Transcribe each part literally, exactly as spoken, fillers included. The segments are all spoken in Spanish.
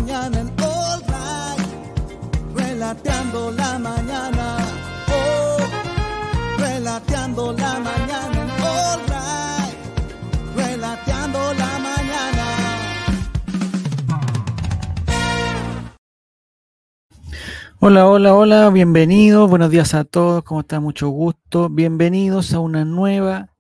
mañana en All Right, relateando la mañana, oh, relateando la mañana en All Right, relateando la mañana. Hola, hola, hola, bienvenidos, buenos días a todos, ¿cómo está? Mucho gusto, bienvenidos a una nueva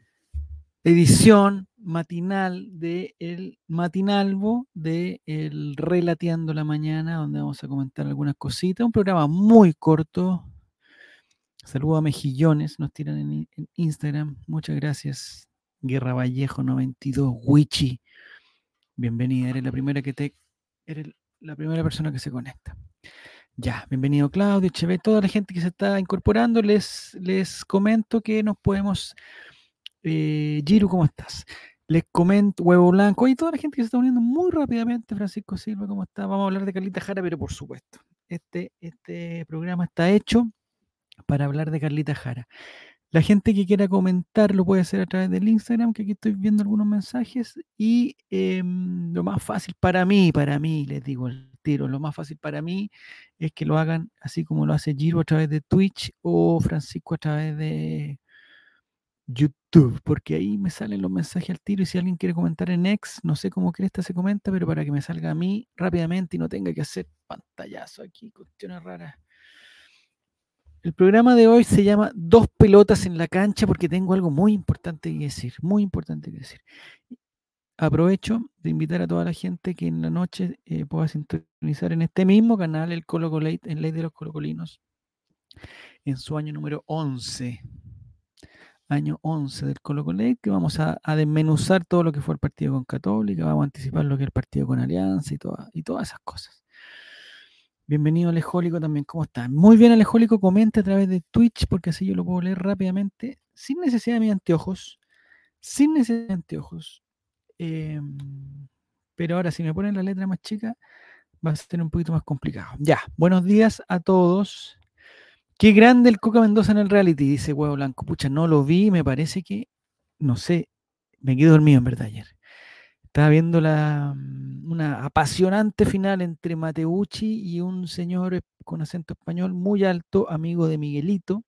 edición matinal de el Matinalvo de el Relateando la Mañana, donde vamos a comentar algunas cositas, un programa muy corto. Saludos a Mejillones, nos tiran en, en Instagram, muchas gracias, Guerra Vallejo noventa y dos, Wichi, bienvenida, eres la primera que te, eres la primera persona que se conecta. Ya, bienvenido Claudio, Chevet, toda la gente que se está incorporando, les, les comento que nos podemos... Eh, Giru, ¿cómo estás? Les comento, Huevo Blanco, y toda la gente que se está uniendo muy rápidamente, Francisco Silva, ¿cómo está? Vamos a hablar de Carlita Jara, pero por supuesto, este, este programa está hecho para hablar de Carlita Jara. La gente que quiera comentar lo puede hacer a través del Instagram, que aquí estoy viendo algunos mensajes, y eh, lo más fácil para mí, para mí, les digo el tiro, lo más fácil para mí es que lo hagan así como lo hace Giro a través de Twitch o Francisco a través de YouTube, porque ahí me salen los mensajes al tiro y si alguien quiere comentar en X, no sé cómo Cresta se comenta, pero para que me salga a mí rápidamente y no tenga que hacer pantallazo aquí, cuestiones raras. El programa de hoy se llama Dos pelotas en la cancha porque tengo algo muy importante que decir, muy importante que decir. Aprovecho de invitar a toda la gente que en la noche eh, pueda sintonizar en este mismo canal el Colo Colo Late, en Ley de los Colocolinos, en su año número once. Año once del Colo Colo Late, que vamos a, a desmenuzar todo lo que fue el partido con Católica, vamos a anticipar lo que es el partido con Alianza y, toda, y todas esas cosas. Bienvenido Alejólico también, ¿cómo está? Muy bien Alejólico, comente a través de Twitch porque así yo lo puedo leer rápidamente, sin necesidad de mis anteojos, sin necesidad de anteojos. Eh, pero ahora si me ponen la letra más chica va a ser un poquito más complicado. Ya, buenos días a todos. Qué grande el Coca Mendoza en el reality, dice Huevo Blanco. Pucha, no lo vi, me parece que, no sé, me quedé dormido en verdad ayer. Estaba viendo la, una apasionante final entre Mateucci y un señor con acento español muy alto, amigo de Miguelito.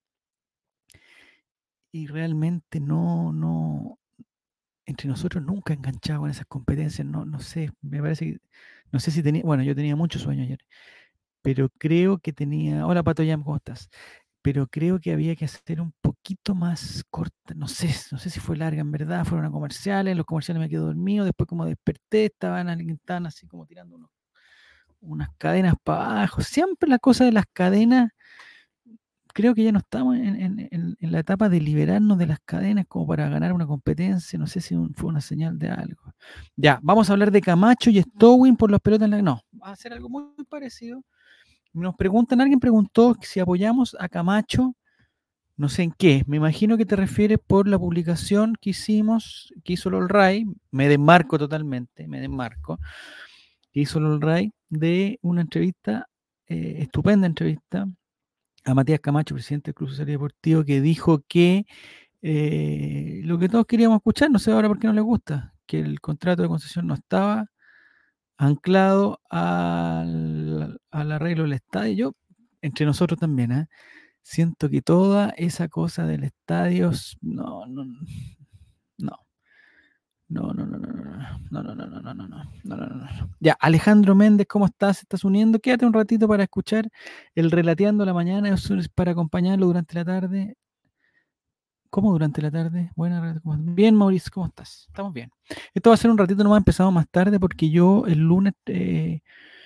Y realmente no, no, entre nosotros nunca enganchado en esas competencias. No, no sé, me parece que, no sé si tenía, bueno, yo tenía mucho sueño ayer, pero creo que tenía, hola Pato Yam, ¿cómo estás? Pero creo que había que hacer un poquito más corta, no sé, no sé si fue larga en verdad, fueron a comerciales, los comerciales me quedé dormido, después como desperté, estaban, estaban así como tirando unos, unas cadenas para abajo, siempre la cosa de las cadenas, creo que ya no estamos en, en, en, en la etapa de liberarnos de las cadenas como para ganar una competencia, no sé si un, fue una señal de algo. Ya, vamos a hablar de Camacho y Stowin por las pelotas en la... No, va a ser algo muy, muy parecido. Nos preguntan, alguien preguntó si apoyamos a Camacho. No sé en qué, me imagino que te refieres por la publicación que hicimos, que hizo Lolray, me desmarco totalmente, me desmarco, que hizo Lolray de una entrevista, eh, estupenda entrevista, a Matías Camacho, presidente del Club Social y Deportivo, que dijo que eh, lo que todos queríamos escuchar, no sé ahora por qué no le gusta, que el contrato de concesión no estaba anclado al, al arreglo del estadio, yo, entre nosotros también, ¿eh? Siento que toda esa cosa del estadio, no, no, no, no, no, no, no, no, no, no, no, no, no, no, no, no, no, no. Ya, Alejandro Méndez, ¿cómo estás? ¿Estás uniendo? Quédate un ratito para escuchar el Relateando la Mañana, es para acompañarlo durante la tarde. ¿Cómo durante la tarde? Buena, bien, Mauricio, ¿cómo estás? Estamos bien. Esto va a ser un ratito nomás, empezado más tarde porque yo el lunes... Eh,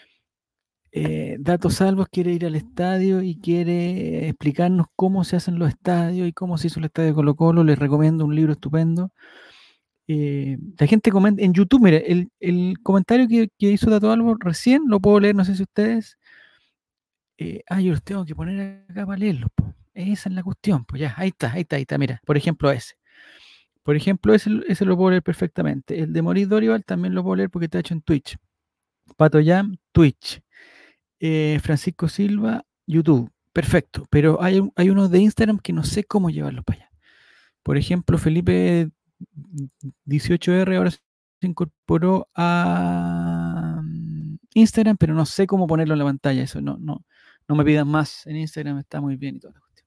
Eh, Datos Salvos quiere ir al estadio y quiere explicarnos cómo se hacen los estadios y cómo se hizo el estadio de Colo Colo. Les recomiendo un libro estupendo. Eh, la gente comenta en YouTube, mire, el, el comentario que, que hizo Dato Salvos recién lo puedo leer, no sé si ustedes. Eh, ah, yo los tengo que poner acá para leerlos. Po. Esa es la cuestión, pues ya, ahí está, ahí está, ahí está. Mira, por ejemplo, ese. Por ejemplo, ese, ese lo puedo leer perfectamente. El de Maurice Dorival también lo puedo leer porque está hecho en Twitch. Pato Jam, Twitch. Eh, Francisco Silva, YouTube. Perfecto, pero hay, hay unos de Instagram que no sé cómo llevarlos para allá. Por ejemplo, Felipe dieciocho R ahora se incorporó a, Instagram, pero no sé cómo ponerlo en la pantalla. Eso no, no, no me pidan más. En Instagram está muy bien y toda la cuestión.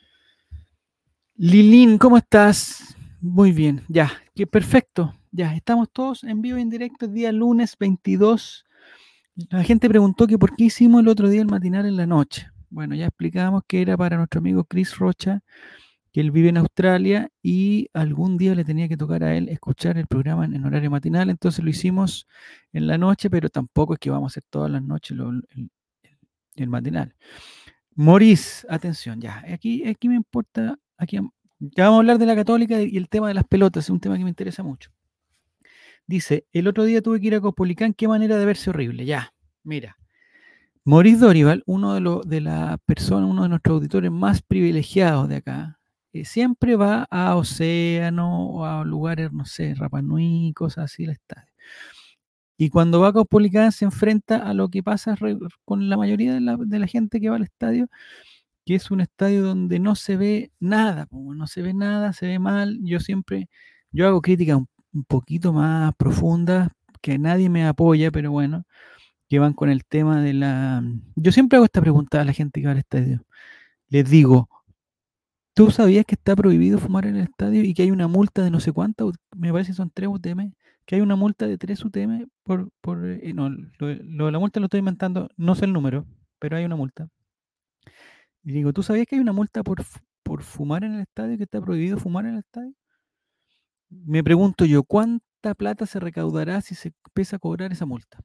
Lilín, ¿cómo estás? Muy bien, ya, que perfecto. Ya, estamos todos en vivo y en directo el día lunes veintidós. La gente preguntó que por qué hicimos el otro día el matinal en la noche. Bueno, ya explicamos que era para nuestro amigo Chris Rocha, que él vive en Australia y algún día le tenía que tocar a él escuchar el programa en, en horario matinal, entonces lo hicimos en la noche, pero tampoco es que vamos a hacer todas las noches lo- el, el- el matinal. Morís, atención, ya, aquí, aquí me importa, aquí ya vamos a hablar de la Católica y el tema de las pelotas, es un tema que me interesa mucho. Dice, el otro día tuve que ir a Copolicán, qué manera de verse horrible, ya, mira. Maurice Dorival, uno de, los de las personas, uno de nuestros auditores más privilegiados de acá, eh, siempre va a Océano o a lugares, no sé, Rapa Nui, cosas así, el estadio. Y cuando va a Caupolicán se enfrenta a lo que pasa re- con la mayoría de la, de la gente que va al estadio, que es un estadio donde no se ve nada, po, no se ve nada, se ve mal. Yo siempre, yo hago críticas un, un poquito más profundas, que nadie me apoya, pero bueno, que van con el tema de la... Yo siempre hago esta pregunta a la gente que va al estadio. Les digo, ¿tú sabías que está prohibido fumar en el estadio y que hay una multa de no sé cuánto? Me parece que son tres U T M, que hay una multa de tres U T M por... por eh, no, lo, lo de la multa lo estoy inventando, no sé el número, pero hay una multa. Y digo, ¿tú sabías que hay una multa por, fu- por fumar en el estadio, que está prohibido fumar en el estadio? Me pregunto yo, ¿cuánta plata se recaudará si se empieza a cobrar esa multa?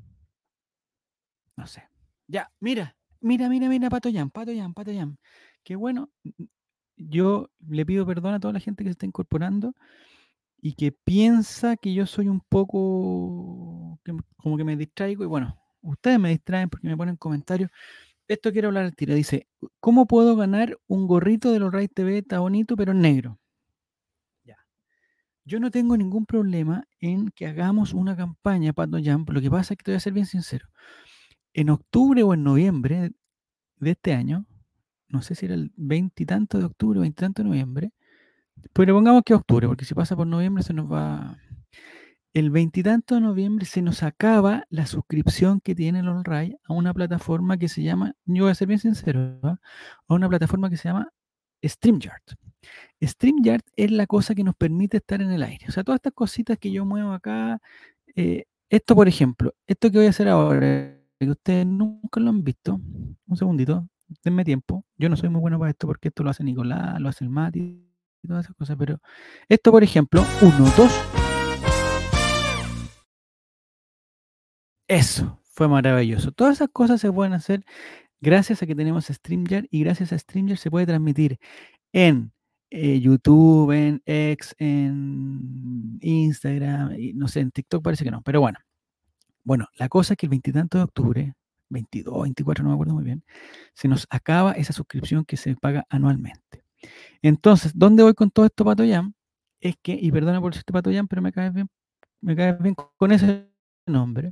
No sé. Ya, mira, mira, mira, mira, Pato Yam, Pato Yam, Pato Yam. Qué bueno. Yo le pido perdón a toda la gente que se está incorporando y que piensa que yo soy un poco, que m- como que me distraigo. Y bueno, ustedes me distraen porque me ponen comentarios. Esto quiero hablar al tiro. Dice, ¿cómo puedo ganar un gorrito de los Ray T V? Está bonito, pero en negro. Ya. Yo no tengo ningún problema en que hagamos una campaña, Pato Jam. Lo que pasa es que te voy a ser bien sincero. En octubre o en noviembre de este año, no sé si era el veintitanto de octubre, veintitanto de noviembre, pero pongamos que octubre, porque si pasa por noviembre se nos va. El veintitanto de noviembre se nos acaba la suscripción que tiene el All-Ray a una plataforma que se llama, yo voy a ser bien sincero, ¿ah? A una plataforma que se llama StreamYard. StreamYard es la cosa que nos permite estar en el aire. O sea, todas estas cositas que yo muevo acá, eh, esto por ejemplo, esto que voy a hacer ahora, que ustedes nunca lo han visto, un segundito, denme tiempo. Yo no soy muy bueno para esto porque esto lo hace Nicolás, lo hace el Mati y todas esas cosas, pero esto por ejemplo, uno, dos, eso, fue maravilloso. Todas esas cosas se pueden hacer gracias a que tenemos StreamYard y gracias a StreamYard se puede transmitir en eh, YouTube, en X, en Instagram, y no sé, en TikTok parece que no, pero bueno. Bueno, la cosa es que el veintitanto de octubre, veintidós, veinticuatro, no me acuerdo muy bien, se nos acaba esa suscripción que se paga anualmente. Entonces, ¿dónde voy con todo esto, Pato Jam? Es que, y perdona por decirte Pato Jam, pero me caes bien, me caes bien con ese nombre.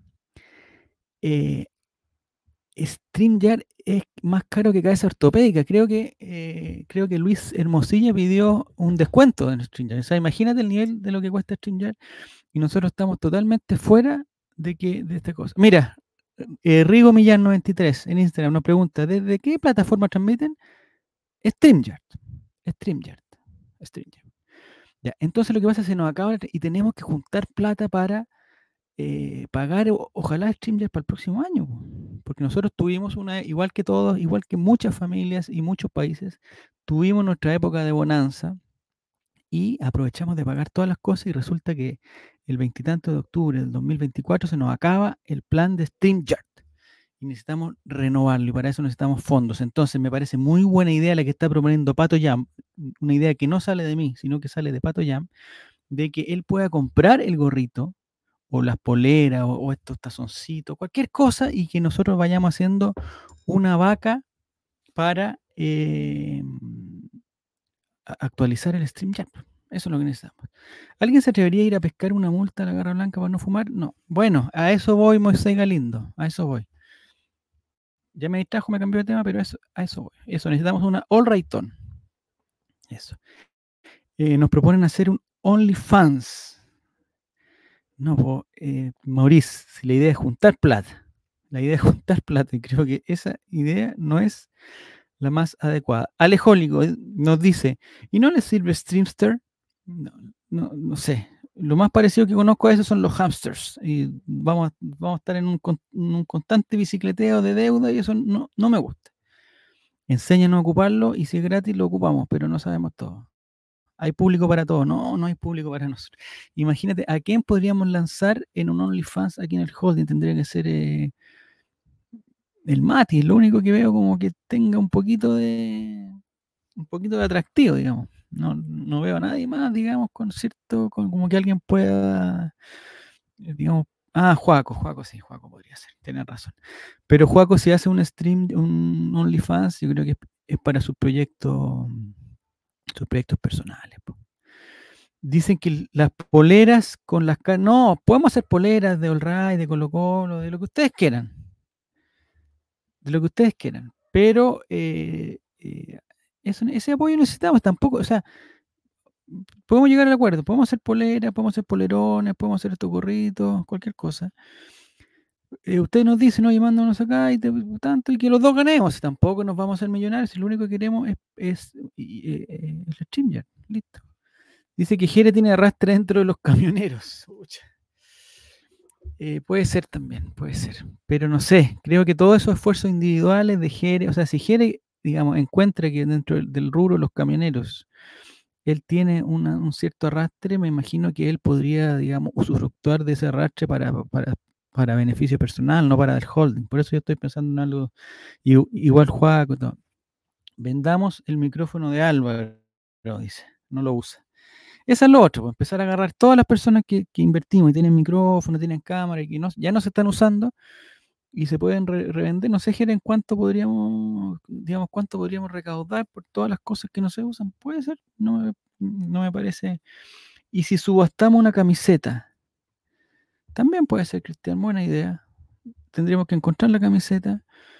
Eh, StreamYard es más caro que cabeza ortopédica. Creo que, eh, creo que Luis Hermosilla pidió un descuento en StreamYard. O sea, imagínate el nivel de lo que cuesta StreamYard y nosotros estamos totalmente fuera de, que, de esta cosa. Mira, eh, Rigo Millán noventa y tres en Instagram nos pregunta, ¿desde qué plataforma transmiten? StreamYard. StreamYard. StreamYard. Ya, entonces lo que pasa es que se nos acaba y tenemos que juntar plata para eh, pagar, o- ojalá StreamYard para el próximo año, po, porque nosotros tuvimos una, igual que todos, igual que muchas familias y muchos países, tuvimos nuestra época de bonanza y aprovechamos de pagar todas las cosas y resulta que el veintitanto de octubre del dos mil veinticuatro se nos acaba el plan de StreamYard y necesitamos renovarlo y para eso necesitamos fondos. Entonces me parece muy buena idea la que está proponiendo Pato Jam, una idea que no sale de mí, sino que sale de Pato Jam, de que él pueda comprar el gorrito o las poleras o, o estos tazoncitos, cualquier cosa y que nosotros vayamos haciendo una vaca para eh, a- actualizar el StreamYard. Eso es lo que necesitamos. ¿Alguien se atrevería a ir a pescar una multa a la Garra Blanca para no fumar? No. Bueno, a eso voy, Moisés Galindo. A eso voy. Ya me distrajo, me cambió de tema, pero eso, a eso voy. Eso, necesitamos una All Right-on. Eso. Eh, nos proponen hacer un OnlyFans. No, po, eh, Maurice, si la idea es juntar plata. la idea de juntar plata, y creo que esa idea no es la más adecuada. Alejólico nos dice, ¿y no les sirve Streamster? No, no, no sé. Lo más parecido que conozco a eso son los hamsters. Y vamos a, vamos a estar en un, en un constante bicicleteo de deuda y eso no, no me gusta. Enséñanos a ocuparlo y si es gratis lo ocupamos, pero no sabemos todo. Hay público para todo. No, no hay público para nosotros. Imagínate, ¿a quién podríamos lanzar en un OnlyFans aquí en el holding? Tendría que ser eh, el Mati, lo único que veo como que tenga un poquito de un poquito de atractivo, digamos. No, no veo a nadie más, digamos, con cierto, con, como que alguien pueda, eh, digamos, ah, Juaco, Juaco, sí, Juaco podría ser, tiene razón. Pero Juaco si hace un stream, un OnlyFans, yo creo que es, es para sus proyectos, sus proyectos personales. Po. Dicen que las poleras con las caras, no, podemos hacer poleras de All Right, de Colo Colo, de lo que ustedes quieran, de lo que ustedes quieran, pero eh, eh, eso, ese apoyo necesitamos tampoco, o sea, podemos llegar al acuerdo, podemos hacer poleras, podemos hacer polerones, podemos hacer estos gorritos, cualquier cosa. Eh, usted nos dice, no, y mándanos acá y te, tanto, y que los dos ganemos. Tampoco nos vamos a hacer millonarios, si lo único que queremos es, es, y, eh, eh, el StreamYard, listo. Dice que Jere tiene arrastre dentro de los camioneros. Pucha. Eh, puede ser también, puede ser. Pero no sé, creo que todos esos esfuerzos individuales de Jere, o sea, si Jere, digamos, encuentra que dentro del, del rubro los camioneros él tiene una, un cierto arrastre, me imagino que él podría, digamos, usufructuar de ese arrastre para, para, para beneficio personal, no para el holding. Por eso yo estoy pensando en algo y, igual Juaco. Todo. Vendamos el micrófono de Álvaro, dice, no lo usa. Esa es lo otro, pues, empezar a agarrar todas las personas que, que invertimos y tienen micrófono, tienen cámara y que no, ya no se están usando y se pueden re revender. No sé, Jere, en cuánto podríamos, digamos, cuánto podríamos recaudar por todas las cosas que no se usan. Puede ser, no me, no me parece. Y si subastamos una camiseta, también puede ser, Cristian, buena idea. Tendríamos que encontrar la camiseta.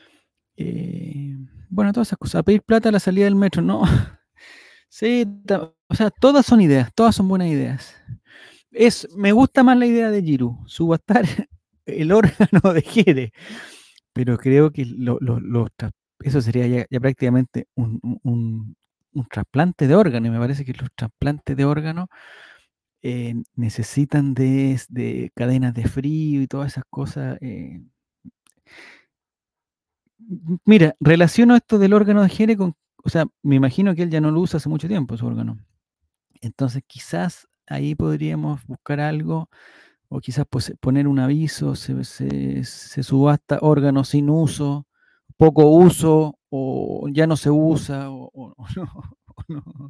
Eh, bueno, todas esas cosas. A pedir plata a la salida del metro, no. Sí, o sea, todas son ideas, todas son buenas ideas. Es, me gusta más la idea de Giru, subastar el órgano de Jere, pero creo que lo, lo, lo, eso sería ya, ya prácticamente un, un, un, trasplante de órgano, y me parece que los trasplantes de órganos eh, necesitan de, de, cadenas de frío y todas esas cosas. Eh. Mira, relaciono esto del órgano de Jere con, o sea, me imagino que él ya no lo usa hace mucho tiempo, su órgano. Entonces quizás ahí podríamos buscar algo, o quizás pues, poner un aviso, se, se, se subasta órganos sin uso, poco uso, o ya no se usa, o, o, o no. O no.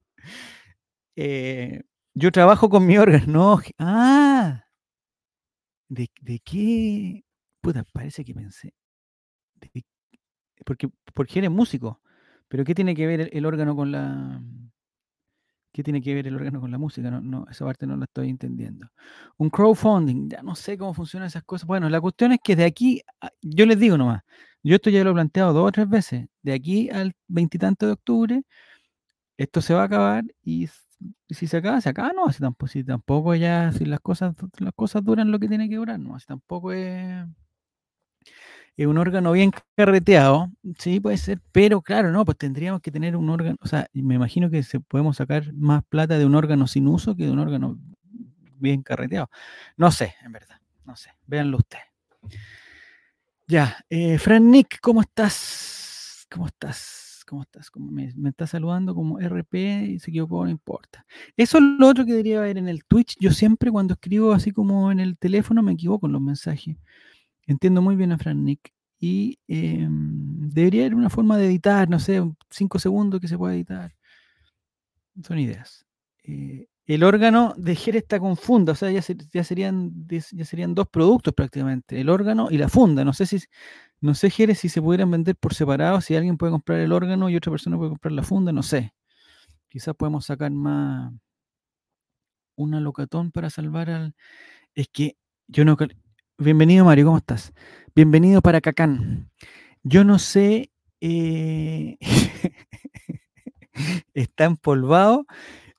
Eh, yo trabajo con mi órgano. No, ah, ¿de, de qué? Puta, parece que pensé. De, porque, porque eres músico. Pero ¿qué tiene que ver el, el órgano con la... ¿Qué tiene que ver el órgano con la música? No, no, esa parte no la estoy entendiendo. Un crowdfunding, ya no sé cómo funcionan esas cosas. Bueno, la cuestión es que de aquí, a, yo les digo nomás, yo esto ya lo he planteado dos o tres veces, de aquí al veintitanto de octubre, esto se va a acabar y, y si se acaba, se acaba, no, si tampoco, si tampoco ya, si las cosas, las cosas duran lo que tiene que durar, no, si tampoco es... Es un órgano bien carreteado, sí, puede ser, pero claro, no, pues tendríamos que tener un órgano, o sea, me imagino que se podemos sacar más plata de un órgano sin uso que de un órgano bien carreteado. No sé, en verdad, no sé, véanlo ustedes. Ya, eh, Fran Nick, ¿cómo estás? ¿Cómo estás? ¿Cómo estás? ¿Cómo me, me está saludando como R P y se equivocó, no importa. Eso es lo otro que debería haber en el Twitch. Yo siempre cuando escribo así como en el teléfono me equivoco en los mensajes. Entiendo muy bien a Fran Nick. Y eh, debería haber una forma de editar, no sé, cinco segundos que se pueda editar. Son ideas. Eh, el órgano de Jere está con funda, o sea, ya, ser, ya, serían, ya serían dos productos prácticamente, el órgano y la funda. No sé si, no sé, Jere, si se pudieran vender por separado, si alguien puede comprar el órgano y otra persona puede comprar la funda, no sé. Quizás podemos sacar más una locatón para salvar al... Es que yo no... Bienvenido, Mario, ¿cómo estás? Bienvenido para Cacán. Yo no sé, eh... está empolvado.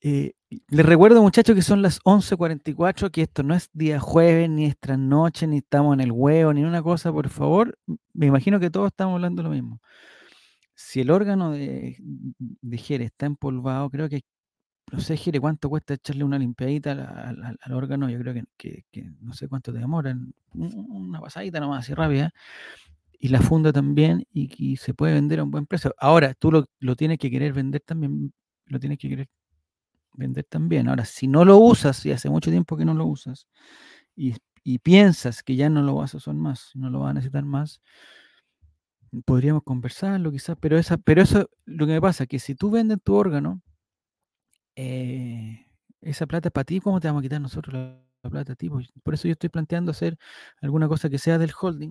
Eh, les recuerdo, muchachos, que son las once cuarenta y cuatro, que esto no es día jueves, ni es trasnoche, ni estamos en el huevo, ni una cosa, por favor. Me imagino que todos estamos hablando lo mismo. Si el órgano de, de Jere está empolvado, creo que, no sé, Jere, cuánto cuesta echarle una limpiadita al, al- al- al órgano. Yo creo que, que- que no sé cuánto te demoran, un- una pasadita nomás, así rápida. Y la funda también, y, y se puede vender a un buen precio. Ahora, tú lo, lo tienes que querer vender también, lo tienes que querer vender también. Ahora, si no lo usas, y hace mucho tiempo que no lo usas, y, y piensas que ya no lo vas a usar más, no lo vas a necesitar más, podríamos conversarlo quizás, pero, esa, pero eso, lo que me pasa es que si tú vendes tu órgano, eh, esa plata es para ti. ¿Cómo te vamos a quitar nosotros la, la plata a ti? Pues, por eso yo estoy planteando hacer alguna cosa que sea del holding.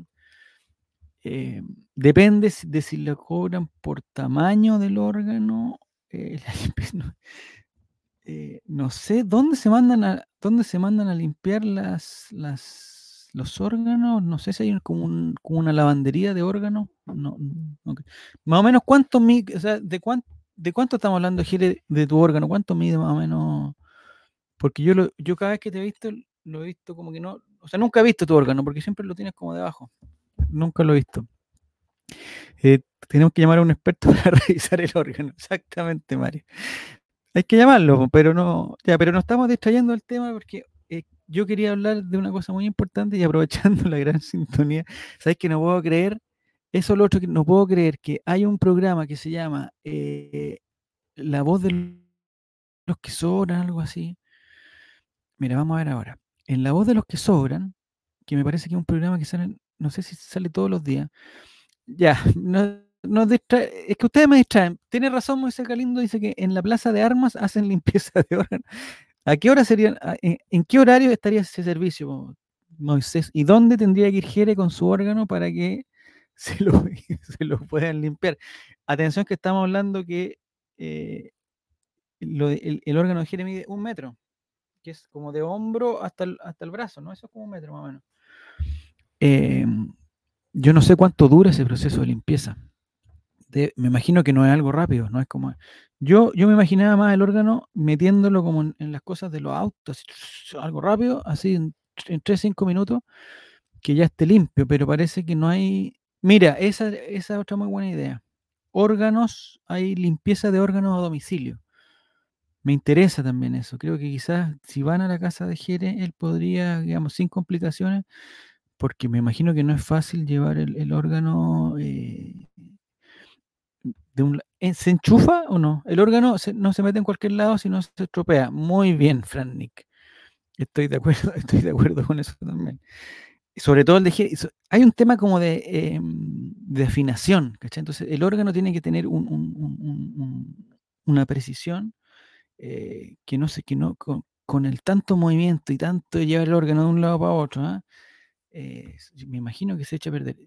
Eh, depende si- de si lo cobran por tamaño del órgano. eh, la limpieza, no, eh, no sé dónde se mandan a dónde se mandan a limpiar las, las los órganos. No sé si hay un- como, un- como una lavandería de órganos. No, no cre- Más o menos cuánto mide, o sea, de cuánto de cuánto estamos hablando, Jere, de tu órgano, cuánto mide más o menos. Porque yo lo, yo cada vez que te he visto, lo he visto como que no, o sea, nunca he visto tu órgano, porque siempre lo tienes como debajo. Nunca lo he visto. Eh, tenemos que llamar a un experto para revisar el órgano. Exactamente, Mario. Hay que llamarlo, pero no, ya, pero nos estamos distrayendo del tema porque eh, yo quería hablar de una cosa muy importante y aprovechando la gran sintonía, sabes que no puedo creer, eso es lo otro que no puedo creer, que hay un programa que se llama eh, La Voz de los que Sobran, algo así. Mira, vamos a ver ahora. En La Voz de los que Sobran, que me parece que es un programa que sale, no sé si sale todos los días. Ya, no, nos distrae- es que ustedes me distraen. Tiene razón, Moisés Galindo dice que en la Plaza de Armas hacen limpieza de órganos. ¿A qué hora serían, a- en, en qué horario estaría ese servicio, Mo- Moisés? ¿Y dónde tendría que ir Jere con su órgano para que se lo, se lo puedan limpiar? Atención que estamos hablando que eh, lo de- el, el órgano de Jere mide un metro, que es como de hombro hasta el, hasta el brazo, ¿no? Eso es como un metro más o menos. Eh, yo no sé cuánto dura ese proceso de limpieza. De- me imagino que no es algo rápido, no es como... Yo, yo me imaginaba más el órgano metiéndolo como en, en las cosas de los autos, así, algo rápido, así en, en tres cinco minutos, que ya esté limpio, pero parece que no hay... Mira, esa, esa es otra muy buena idea. Órganos, hay limpieza de órganos a domicilio. Me interesa también eso. Creo que quizás si van a la casa de Jere, él podría, digamos, sin complicaciones, porque me imagino que no es fácil llevar el, el órgano eh, de un, la- eh, ¿se enchufa o no? El órgano se- no se mete en cualquier lado, sino se estropea. Muy bien, Fran Nick. Estoy de acuerdo, estoy de acuerdo con eso también. Y sobre todo el de Ge- so- hay un tema como de, eh, de afinación, ¿cachai? Entonces el órgano tiene que tener un- un- un- un- un- una precisión eh, que no sé, que no, con, con el tanto movimiento y tanto de llevar el órgano de un lado para otro, ¿ah? Eh, me imagino que se echa a perder.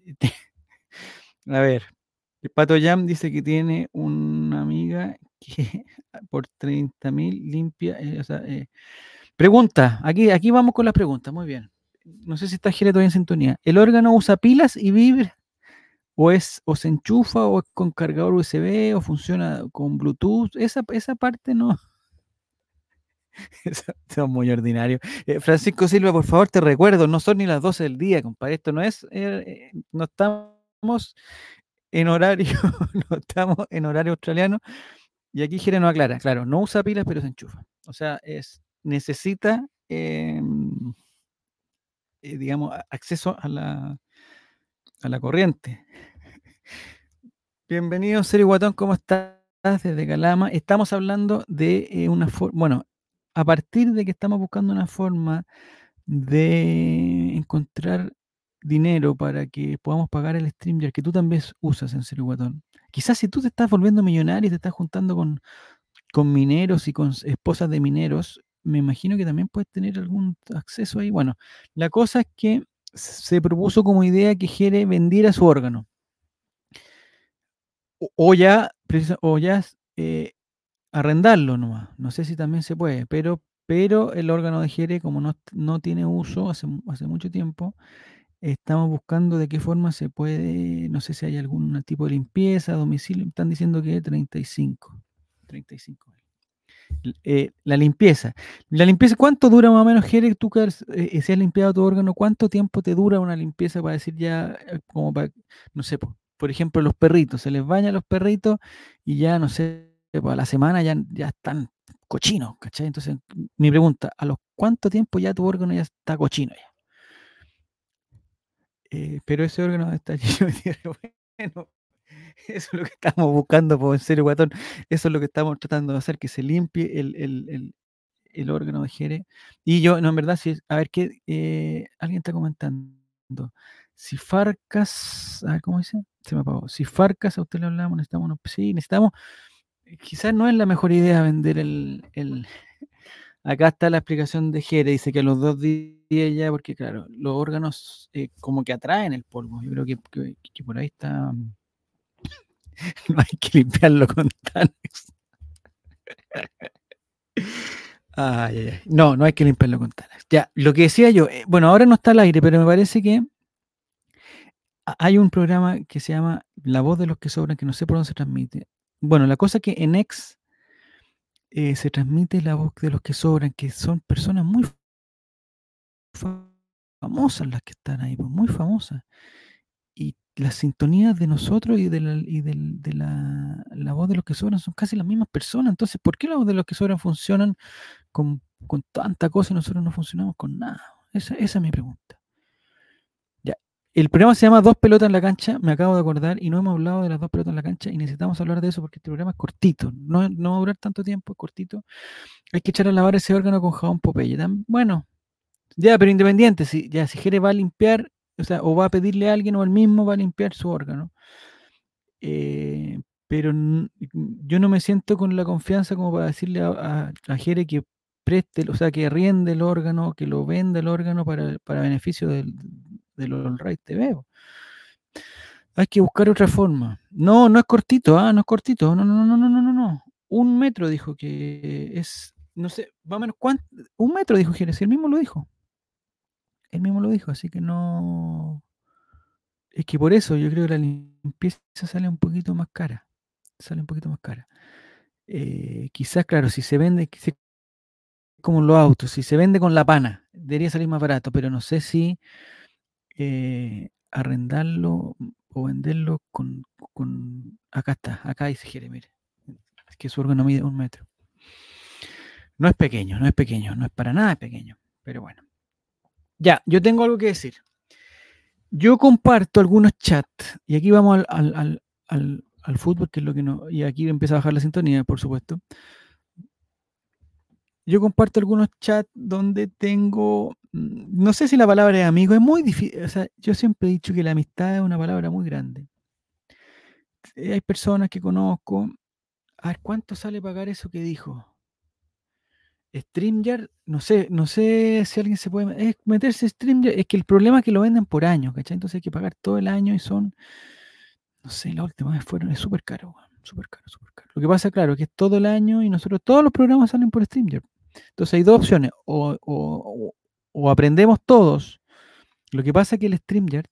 A ver, el Pato Jam dice que tiene una amiga que por treinta mil limpia. Eh, o sea, eh, pregunta, aquí, aquí vamos con las preguntas, muy bien. No sé si está Jere todavía en sintonía. ¿El órgano usa pilas y vibra? ¿O es, o se enchufa, o es con cargador U S B, o funciona con Bluetooth? Esa, esa parte no. Eso- Son muy ordinarios. Eh, Francisco Silva, por favor, te recuerdo, no son ni las doce del día, compadre. Esto no es, eh, eh, no estamos en horario, no estamos en horario australiano. Y aquí Jere no aclara, claro, no usa pilas, pero se enchufa. O sea, es, necesita, eh, eh, digamos, a- acceso a la, a la corriente. Bienvenido, Seri Guatón, ¿cómo estás? Desde Calama. Estamos hablando de eh, una forma, bueno, a partir de que estamos buscando una forma de encontrar dinero para que podamos pagar el StreamYard que tú también usas en Seri Guatón. Quizás si tú te estás volviendo millonario y te estás juntando con con mineros y con esposas de mineros, me imagino que también puedes tener algún acceso ahí. Bueno, la cosa es que se propuso como idea que Jere vendiera su órgano. O, o ya, precisa- o ya eh, arrendarlo nomás. No sé si también se puede, pero, pero el órgano de Jere, como no, no tiene uso hace, hace mucho tiempo, estamos buscando de qué forma se puede, no sé si hay algún tipo de limpieza a domicilio. Están diciendo que treinta y cinco. treinta y cinco. Eh, la limpieza. La limpieza, ¿cuánto dura más o menos, Jere? Tú que has, eh, si has limpiado tu órgano, ¿cuánto tiempo te dura una limpieza para decir ya, eh, como para, no sé, po, por ejemplo, los perritos, se les baña a los perritos y ya, no sé, po, a la semana ya, ya están cochinos, ¿cachai? Entonces, mi pregunta, ¿a los cuánto tiempo ya tu órgano ya está cochino ya? Eh, pero ese órgano está lleno de tierra. Bueno, eso es lo que estamos buscando, po, en serio, guatón. Eso es lo que estamos tratando de hacer, que se limpie el, el, el, el órgano de Jere. Y yo, no, en verdad, sí, a ver qué, eh, alguien está comentando. Si Farcas, a ver cómo dice, se me apagó. Si Farcas, a usted le hablamos, necesitamos unos, sí, necesitamos, eh, quizás no es la mejor idea vender el, el acá está la explicación de Jere, dice que a los dos días ya, porque claro, los órganos eh, como que atraen el polvo. Yo creo que, que, que por ahí está, no hay que limpiarlo con Tanex. Ay, ay, ay. No, no hay que limpiarlo con Tanex. Ya, lo que decía yo, eh, bueno, ahora no está al aire, pero me parece que ha- hay un programa que se llama La Voz de los que Sobran, que no sé por dónde se transmite. Bueno, la cosa es que en X eh, se transmite La Voz de los que Sobran, que son personas muy fa- famosas las que están ahí, pues, muy famosas. Y las sintonías de nosotros y de la, y del- de la, la voz de los que sobran son casi las mismas personas. Entonces, ¿por qué la voz de los que sobran funcionan con, con tanta cosa y nosotros no funcionamos con nada? Esa, esa es mi pregunta. Ya. El programa se llama Dos pelotas en la cancha, me acabo de acordar, y no hemos hablado de las dos pelotas en la cancha y necesitamos hablar de eso porque este programa es cortito, no, no va a durar tanto tiempo, es cortito. Hay que echar a lavar ese órgano con jabón Popeye. Tam- Bueno, ya, pero independiente, si, ya, si Jere va a limpiar, o sea, o va a pedirle a alguien o él mismo va a limpiar su órgano. Eh, pero n- yo no me siento con la confianza como para decirle a, a, a Jere que preste, o sea, que arriende el órgano, que lo venda el órgano para, para beneficio del, de los All Right T V. Hay que buscar otra forma. No, no es cortito, ah, no es cortito. No, no, no, no, no, no, no. Un metro dijo que es, no sé, más o menos cuánto. Un metro dijo Jere, si él mismo lo dijo. Él mismo lo dijo, así que no. Es que por eso yo creo que la limpieza sale un poquito más cara. Sale un poquito más cara. Eh, quizás, claro, si se vende, que se- como los autos, si se vende con la pana, debería salir más barato, pero no sé si eh, arrendarlo o venderlo con, con... Acá está, acá dice Jere, mire, es que su órgano mide un metro. No es pequeño, no es pequeño, no es para nada pequeño, pero bueno. Ya, yo tengo algo que decir. Yo comparto algunos chats, y aquí vamos al, al, al, al, al fútbol, que es lo que no, y aquí empieza a bajar la sintonía, por supuesto. Yo comparto algunos chats donde tengo, mm, no sé si la palabra es amigo, es muy difícil, o sea, yo siempre he dicho que la amistad es una palabra muy grande. Eh, Hay personas que conozco, a ver, ¿cuánto sale pagar eso que dijo? StreamYard, no sé, no sé si alguien se puede, es meterse en StreamYard, es que el problema es que lo venden por año, ¿cachai? Entonces hay que pagar todo el año y son, no sé, la última vez fueron, es súper caro, weón, súper caro, súper caro. Lo que pasa, claro, que es todo el año y nosotros, todos los programas salen por StreamYard. Entonces hay dos opciones, o, o- o aprendemos todos. Lo que pasa es que el StreamYard,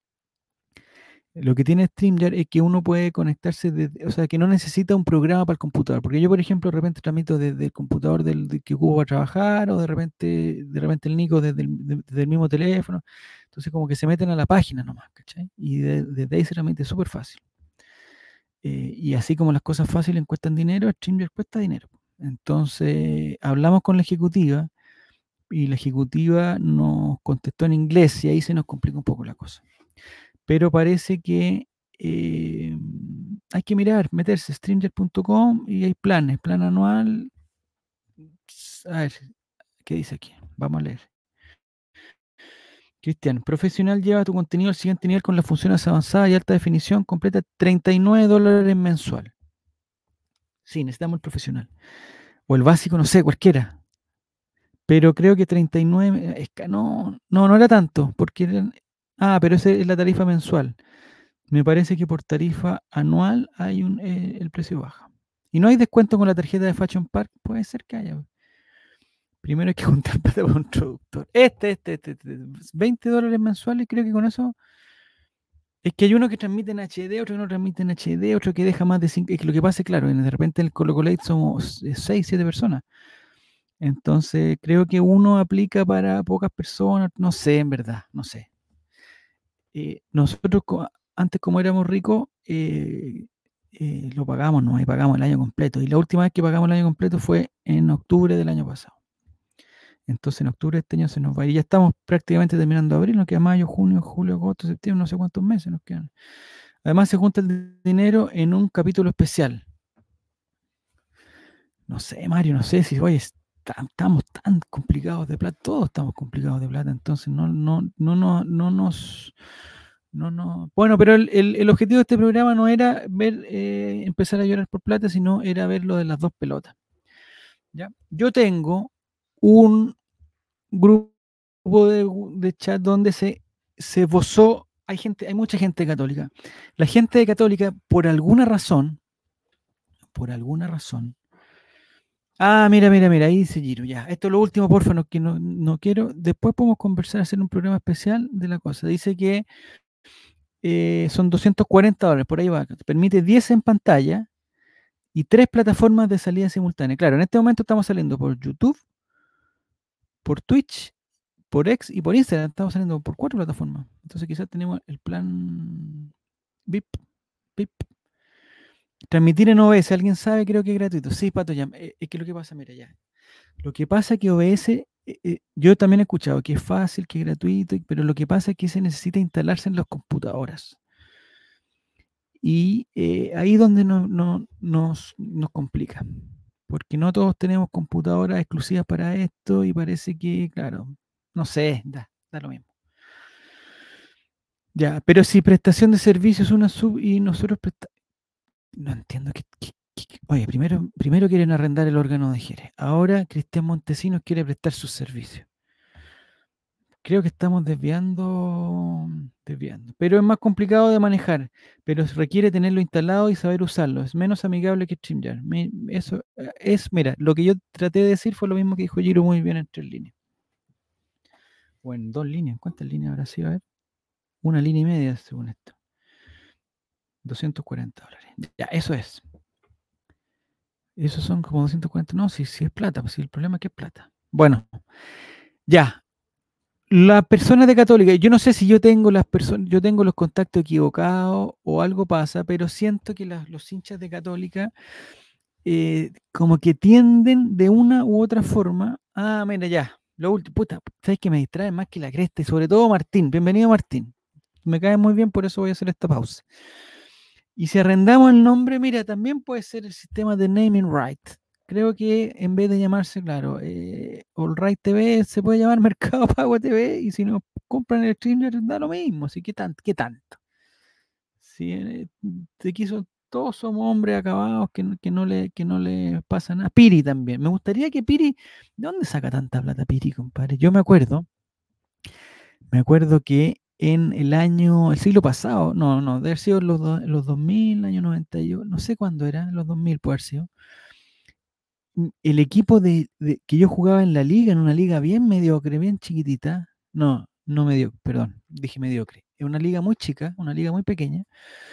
lo que tiene StreamYard es que uno puede conectarse, desde- o sea, que no necesita un programa para el computador. Porque yo, por ejemplo, de repente transmito desde el computador del, del que ocupo para trabajar, o de repente, de repente el Nico desde el, de- desde el mismo teléfono. Entonces, como que se meten a la página nomás, ¿cachai? Y de- desde ahí se transmite súper fácil. Eh, y así como las cosas fáciles cuestan dinero, StreamYard cuesta dinero. Entonces, hablamos con la ejecutiva y la ejecutiva nos contestó en inglés y ahí se nos complica un poco la cosa. Pero parece que eh, hay que mirar, meterse streamyard punto com y hay planes, plan anual. A ver, ¿qué dice aquí? Vamos a leer. Cristian, profesional lleva tu contenido al siguiente nivel con las funciones avanzadas y alta definición, completa treinta y nueve dólares mensual. Sí, necesitamos el profesional. O el básico, no sé, cualquiera. Pero creo que treinta y nueve, es que no, no, no era tanto, porque eran, ah, pero esa es la tarifa mensual. Me parece que por tarifa anual hay un, eh, el precio baja. Y no hay descuento con la tarjeta de Fashion Park, puede ser que haya. Primero hay que juntar plata para un traductor. Este, este, este, este, veinte dólares mensuales, creo que con eso Es que hay uno que transmite en H D, otro que no transmite en H D, otro que deja más de cinco. Es que lo que pasa es, claro, de repente en el Colo Colate somos seis, siete personas. Entonces, creo que uno aplica para pocas personas, no sé, en verdad, no sé. Eh, nosotros, co- antes como éramos ricos, eh, eh, lo pagamos, ¿no? Y pagamos el año completo. Y la última vez que pagamos el año completo fue en octubre del año pasado. Entonces, en octubre de este año se nos va a ir. Ya estamos prácticamente terminando abril, nos queda mayo, junio, julio, agosto, septiembre, no sé cuántos meses nos quedan. Además, se junta el dinero en un capítulo especial. No sé, Mario, no sé si, oye, está- estamos tan complicados de plata, todos estamos complicados de plata, entonces no, no, no, no, no nos, no, no. Bueno, pero el, el- el objetivo de este programa no era ver, eh, empezar a llorar por plata, sino era ver lo de las dos pelotas. ¿Ya? Yo tengo un grupo de, de chat donde se, se esbozó, hay gente, hay mucha gente católica. La gente católica, por alguna razón, por alguna razón, ah, mira, mira, mira, ahí dice Giro, ya. Esto es lo último, porfa, no, que no, no quiero. Después podemos conversar, hacer un programa especial de la cosa. Dice que eh, son doscientos cuarenta dólares, por ahí va. Permite diez en pantalla y tres plataformas de salida simultánea. Claro, en este momento estamos saliendo por YouTube, por Twitch, por X y por Instagram. Estamos saliendo por cuatro plataformas. Entonces quizás tenemos el plan V I P, V I P. Transmitir en O B S, ¿alguien sabe? Creo que es gratuito. Sí, Pato, ya. eh, Es que lo que pasa, mira, ya. Lo que pasa es que O B S, eh, eh, yo también he escuchado que es fácil, que es gratuito, pero lo que pasa es que se necesita instalarse en las computadoras. Y eh, ahí es donde no- no- nos, nos complica, porque no todos tenemos computadoras exclusivas para esto y parece que, claro, no sé, da, da lo mismo. Ya, pero si prestación de servicios es una sub y nosotros presta- no entiendo qué, qué- qué- qué- oye, primero, primero quieren arrendar el órgano de Jerez, ahora Cristian Montesinos quiere prestar sus servicios. Creo que estamos desviando, desviando. Pero es más complicado de manejar, pero requiere tenerlo instalado y saber usarlo. Es menos amigable que StreamYard. Me- Eso eh, es, mira, lo que yo traté de decir fue lo mismo que dijo Giro muy bien en tres líneas. O en dos líneas. ¿Cuántas líneas habrá sido? A ver. Una línea y media, según esto. doscientos cuarenta dólares. Ya, eso es. Esos son como doscientos cuarenta. No, si, si es plata, pues si el problema es que es plata. Bueno, ya. La persona de Católica, yo no sé si yo tengo las personas, yo tengo los contactos equivocados o algo pasa, pero siento que las- los hinchas de Católica eh, como que tienden de una u otra forma. Ah, mira, ya. Lo último, puta, sabes que me distrae más que la cresta y sobre todo Martín. Bienvenido, Martín. Me cae muy bien, por eso voy a hacer esta pausa. Y si arrendamos el nombre, mira, también puede ser el sistema de naming right. Creo que en vez de llamarse, claro, eh, All Right T V, se puede llamar Mercado Pago T V y si nos compran el streamer da lo mismo. Así que tan, ¿qué tanto? Si eh, te quiso, todos somos hombres acabados que, no- que no le, que no le pasa nada. Piri también. Me gustaría que Piri, ¿de dónde saca tanta plata Piri, compadre? Yo me acuerdo, me acuerdo que en el año, el siglo pasado, no, no, debe haber sido los, do- los dos mil, año noventa y uno, no sé cuándo era, los dos mil puede haber sido. mm, El equipo de, de- que yo jugaba en la liga, en una liga bien mediocre, bien chiquitita, no, no mediocre, perdón, dije mediocre, es una liga muy chica, una liga muy pequeña.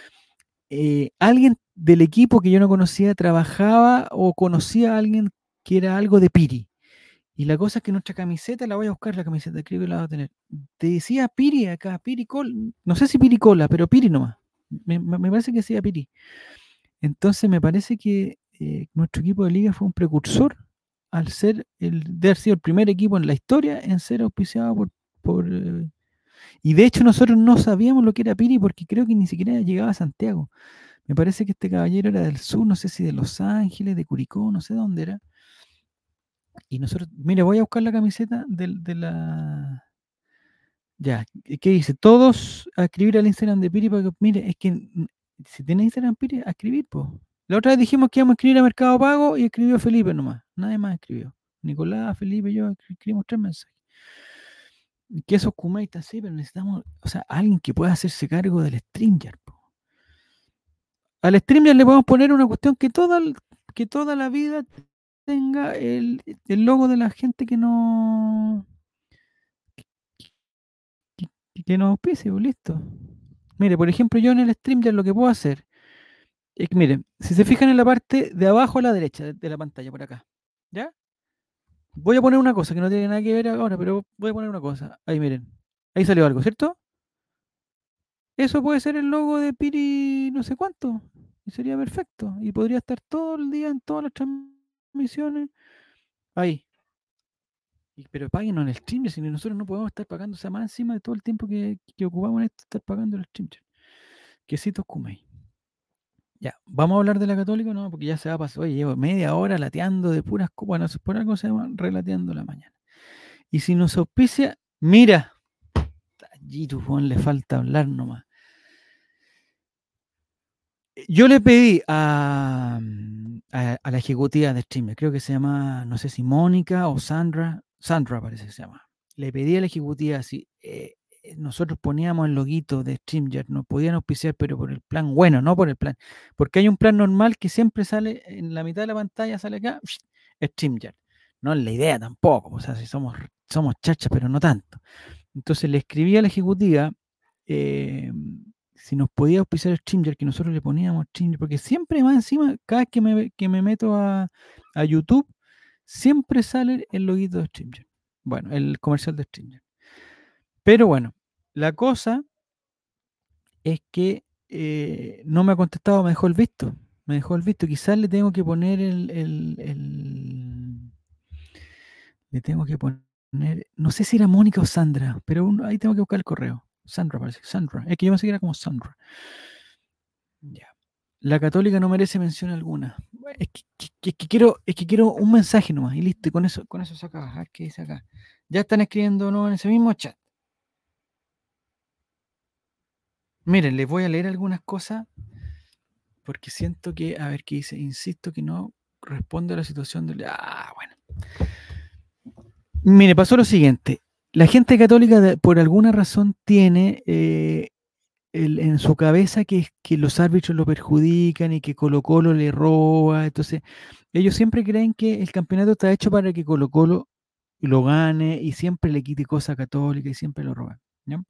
eh, alguien del equipo que yo no conocía trabajaba o conocía a alguien que era algo de Piri. Y la cosa es que nuestra camiseta, la voy a buscar la camiseta, creo que la voy a tener. Te decía Piri acá, Piri Cola, no sé si Piri Cola, pero Piri nomás. Me, me- me parece que decía Piri. Entonces me parece que eh, nuestro equipo de liga fue un precursor al ser el, de haber sido el primer equipo en la historia en ser auspiciado por, por eh, y de hecho nosotros no sabíamos lo que era Piri porque creo que ni siquiera llegaba a Santiago. Me parece que este caballero era del sur, no sé si de Los Ángeles, de Curicó, no sé dónde era. Y nosotros, mire, voy a buscar la camiseta del- de, la... Ya, ¿qué dice? Todos a escribir al Instagram de Piri para que, mire, es que mm, si tiene Instagram Piri, a escribir, pues. La otra vez dijimos que íbamos a escribir a Mercado Pago y escribió Felipe nomás. Nadie más escribió. Nicolás, Felipe, yo escribimos tres mensajes. Que esos Kumaitas sí, pero necesitamos, o sea, alguien que pueda hacerse cargo del StreamYard, po. Al StreamYard le podemos poner una cuestión que toda, el- que toda la vida tenga el, el logo de la gente que no que, que nos auspicie, pues, listo. Mire, por ejemplo, yo en el StreamYard lo que puedo hacer es que, miren, si se fijan en la parte de abajo a la derecha de, de la pantalla, por acá, ¿ya? Voy a poner una cosa que no tiene nada que ver ahora, pero voy a poner una cosa. Ahí, miren. Ahí salió algo, ¿cierto? Eso puede ser el logo de Piri no sé cuánto. Y sería perfecto. Y podría estar todo el día en todas las transmisiones. Ahí. Y- pero páguenos en el StreamYard, si nosotros no podemos estar pagando, o sea, más encima de todo el tiempo que, que ocupamos en esto, estar pagando el StreamYard. Quesitos Kumei. Ya, ¿vamos a hablar de la Católica o no? Porque ya se va a pasar. Oye, llevo media hora lateando de puras cosas. Bueno, por algo se llama relateando la mañana. Y si nos auspicia, mira, allí tu Juan le falta hablar nomás. Yo le pedí a, a, a la ejecutiva de Streamer, creo que se llama, no sé si Mónica o Sandra, Sandra parece que se llama. Le pedí a la ejecutiva si eh, eh, nosotros poníamos el loguito de StreamYard, nos podían auspiciar, pero por el plan bueno, no por el plan. Porque hay un plan normal que siempre sale en la mitad de la pantalla, sale acá, StreamYard. No es la idea tampoco, o sea, si somos, somos chachas, pero no tanto. Entonces le escribí a la ejecutiva eh, si nos podía auspiciar StreamYard, que nosotros le poníamos StreamYard, porque siempre más encima, cada vez que me, que me meto a, a YouTube, siempre sale el loguito de StreamYard. Bueno, el comercial de StreamYard. Pero bueno, la cosa es que eh, no me ha contestado, me dejó el visto. Me dejó el visto. Quizás le tengo que poner el, el, el- le tengo que poner, no sé si era Mónica o Sandra, pero un- ahí tengo que buscar el correo. Sandra parece, Sandra. Es que yo pensé que era como Sandra. Ya. La Católica no merece mención alguna. Es que, que- que quiero, es que quiero un mensaje nomás y listo, y con eso, con eso se acaba. A ver qué dice acá. Ya están escribiendo ¿no? en ese mismo chat. Miren, les voy a leer algunas cosas porque siento que, a ver qué dice, insisto que no responde a la situación del. Ah, bueno. Mire, pasó lo siguiente. La gente católica, de- por alguna razón, tiene eh, el- en su cabeza que, que los árbitros lo perjudican y que Colo Colo le roba. Entonces, ellos siempre creen que el campeonato está hecho para que Colo Colo lo gane y siempre le quite cosas a Católica y siempre lo roban. ¿Ya?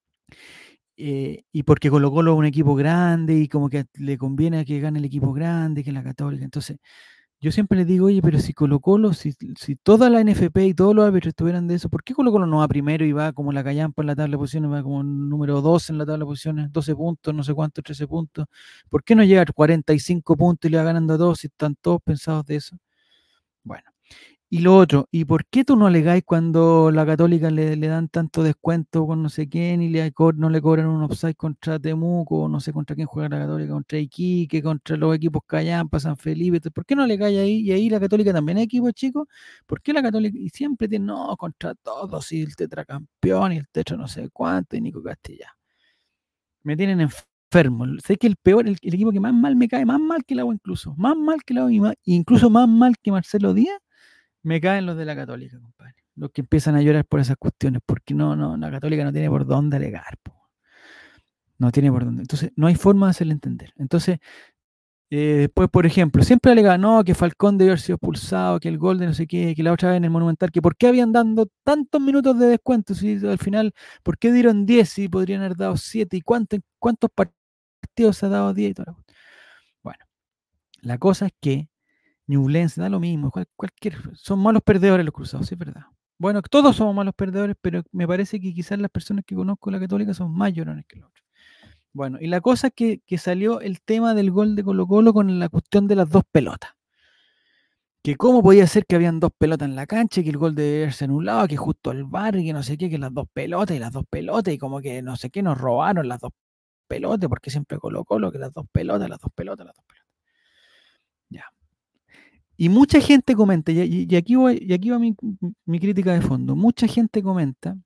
Eh, y porque Colo Colo es un equipo grande y como que le conviene a que gane el equipo grande, que la Católica. Entonces, yo siempre les digo, oye, pero si Colo Colo, si, si toda la N F P y todos los árbitros estuvieran de eso, ¿por qué Colo Colo no va primero y va como la callampa en la tabla de posiciones, va como número doce en la tabla de posiciones, doce puntos, no sé cuántos, trece puntos? ¿Por qué no llega a cuarenta y cinco puntos y le va ganando a dos si están todos pensados de eso? Bueno. Y lo otro, ¿y por qué tú no alegáis cuando la Católica le, le dan tanto descuento con no sé quién y le, co- no le cobran un offside contra Temuco, no sé contra quién juega la Católica, contra Iquique, contra los equipos Callampa, San Felipe? ¿Por qué no alegáis ahí? Y ahí la Católica también es equipo chico. ¿Por qué la Católica? Y siempre tiene, no, contra todos, y el tetracampeón y el tetra no sé cuánto, y Nico Castilla. Me tienen enfermo. Sé que el peor, el, el equipo que más mal me cae, más mal que el agua incluso, más mal que el agua, y más- incluso más mal que Marcelo Díaz me caen los de la Católica, compadre. Los que empiezan a llorar por esas cuestiones, porque no, no, la Católica no tiene por dónde alegar, po. No tiene por dónde. Entonces, no hay forma de hacerle entender. Entonces, eh, después, por ejemplo, siempre alega, no, que Falcón debió haber sido expulsado, que el gol de no sé qué, que la otra vez en el Monumental, que por qué habían dado tantos minutos de descuento, si al final, ¿por qué dieron diez si podrían haber dado siete? ¿Y cuánto, cuántos partidos se ha dado diez y todo? Bueno, la cosa es que Ñublense, da lo mismo, cual- cualquier, son malos perdedores los cruzados, sí es verdad. Bueno, todos somos malos perdedores, pero me parece que quizás las personas que conozco la Católica son más llorones que los otros. Bueno, y la cosa es que, que salió el tema del gol de Colo Colo con la cuestión de las dos pelotas. Que cómo podía ser que habían dos pelotas en la cancha y que el gol debe haberse anulado, que justo el V A R y que no sé qué, que las dos pelotas y las dos pelotas y como que no sé qué nos robaron las dos pelotas, porque siempre Colo Colo, que las dos pelotas, las dos pelotas, las dos pelotas. Ya. Y mucha gente comenta, y, y- y aquí, voy, y aquí va mi, mi crítica de fondo, mucha gente comenta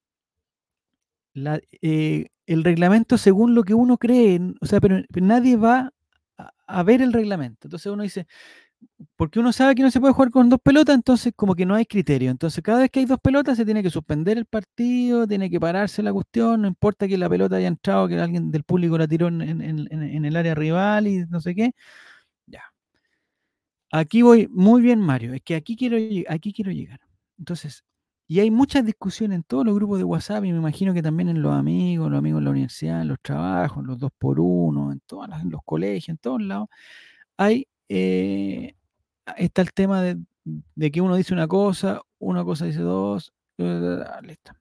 la- eh, el reglamento según lo que uno cree, n- o sea, pero, pero nadie va a, a ver el reglamento. Entonces uno dice, porque uno sabe que no se puede jugar con dos pelotas, entonces como que no hay criterio. Entonces cada vez que hay dos pelotas se tiene que suspender el partido, tiene que pararse la cuestión, no importa que la pelota haya entrado, que alguien del público la tiró en, en- en- en el área rival y no sé qué. Ya. Aquí voy muy bien, Mario. Es que aquí quiero, lleg- aquí quiero llegar. Entonces, Y hay muchas discusiones en todos los grupos de WhatsApp y me imagino que también en los amigos, los amigos en la universidad, en los trabajos, en los dos por uno, en todas las, en los colegios, en todos lados, hay, eh, está el tema de, de que uno dice una cosa, una cosa dice dos, uh, listo.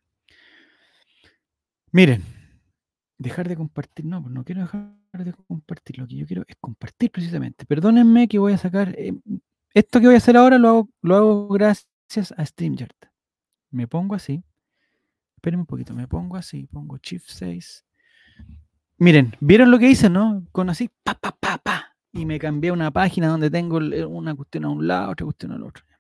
Miren, dejar de compartir, no, pues no quiero dejar de compartir, lo que yo quiero es compartir precisamente. Perdónenme que voy a sacar, eh, esto que voy a hacer ahora lo hago, lo hago gracias a StreamYard. Me pongo así, espérenme un poquito, me pongo así, pongo Shift seis. Miren, ¿vieron lo que hice, no? Con así, pa, pa, pa, pa. Y me cambié a una página donde tengo una cuestión a un lado, otra cuestión al otro.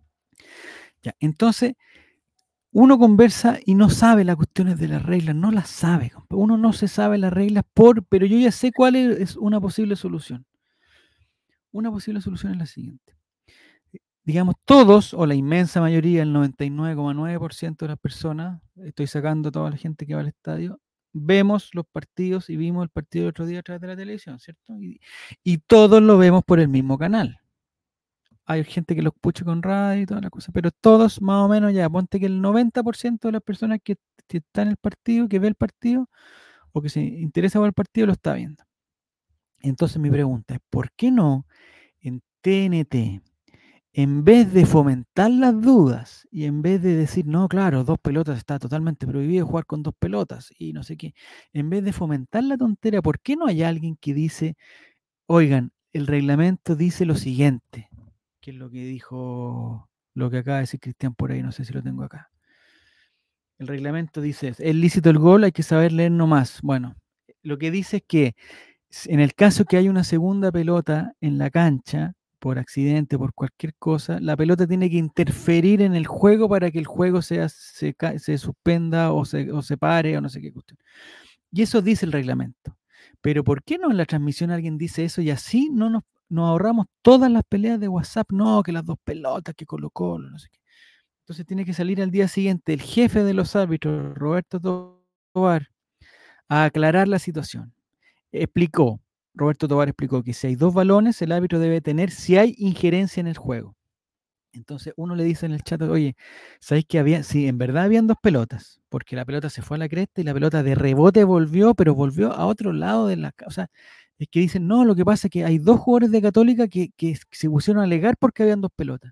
Ya, entonces, uno conversa y no sabe las cuestiones de las reglas, no las sabe. Uno no se sabe las reglas, por, pero yo ya sé cuál es una posible solución. Una posible solución es la siguiente. Digamos, todos, o la inmensa mayoría, el noventa y nueve coma nueve por ciento de las personas, estoy sacando a toda la gente que va al estadio, vemos los partidos y vimos el partido el otro día a través de la televisión, ¿cierto? Y, y todos lo vemos por el mismo canal. Hay gente que lo escucha con radio y toda la cosa, pero todos más o menos ya, ponte que el noventa por ciento de las personas que, que están en el partido, que ve el partido o que se interesa por el partido, lo está viendo. Entonces mi pregunta es, ¿por qué no en T N T, en vez de fomentar las dudas y en vez de decir, no, claro, dos pelotas está totalmente prohibido jugar con dos pelotas y no sé qué, en vez de fomentar la tontera, ¿por qué no hay alguien que dice, oigan, el reglamento dice lo siguiente? Que es lo que dijo, lo que acaba de decir Cristian por ahí, no sé si lo tengo acá. El reglamento dice, es lícito el gol, hay que saber leer nomás. Bueno, lo que dice es que en el caso que hay una segunda pelota en la cancha, por accidente, por cualquier cosa, la pelota tiene que interferir en el juego para que el juego sea, se, se suspenda o se, o se pare o no sé qué cuestión. Y eso dice el reglamento. Pero ¿por qué no en la transmisión alguien dice eso y así no nos, nos ahorramos todas las peleas de WhatsApp? No, que las dos pelotas, que colocó, no sé qué. Entonces tiene que salir al día siguiente el jefe de los árbitros, Roberto Tobar, a aclarar la situación. Explicó, Roberto Tobar explicó que si hay dos balones, el árbitro debe tener si hay injerencia en el juego. Entonces uno le dice en el chat, oye, ¿sabéis que había, sí, en verdad habían dos pelotas? Porque la pelota se fue a la cresta y la pelota de rebote volvió, pero volvió a otro lado de la... O sea, es que dicen, no, lo que pasa es que hay dos jugadores de Católica que, que se pusieron a alegar porque habían dos pelotas.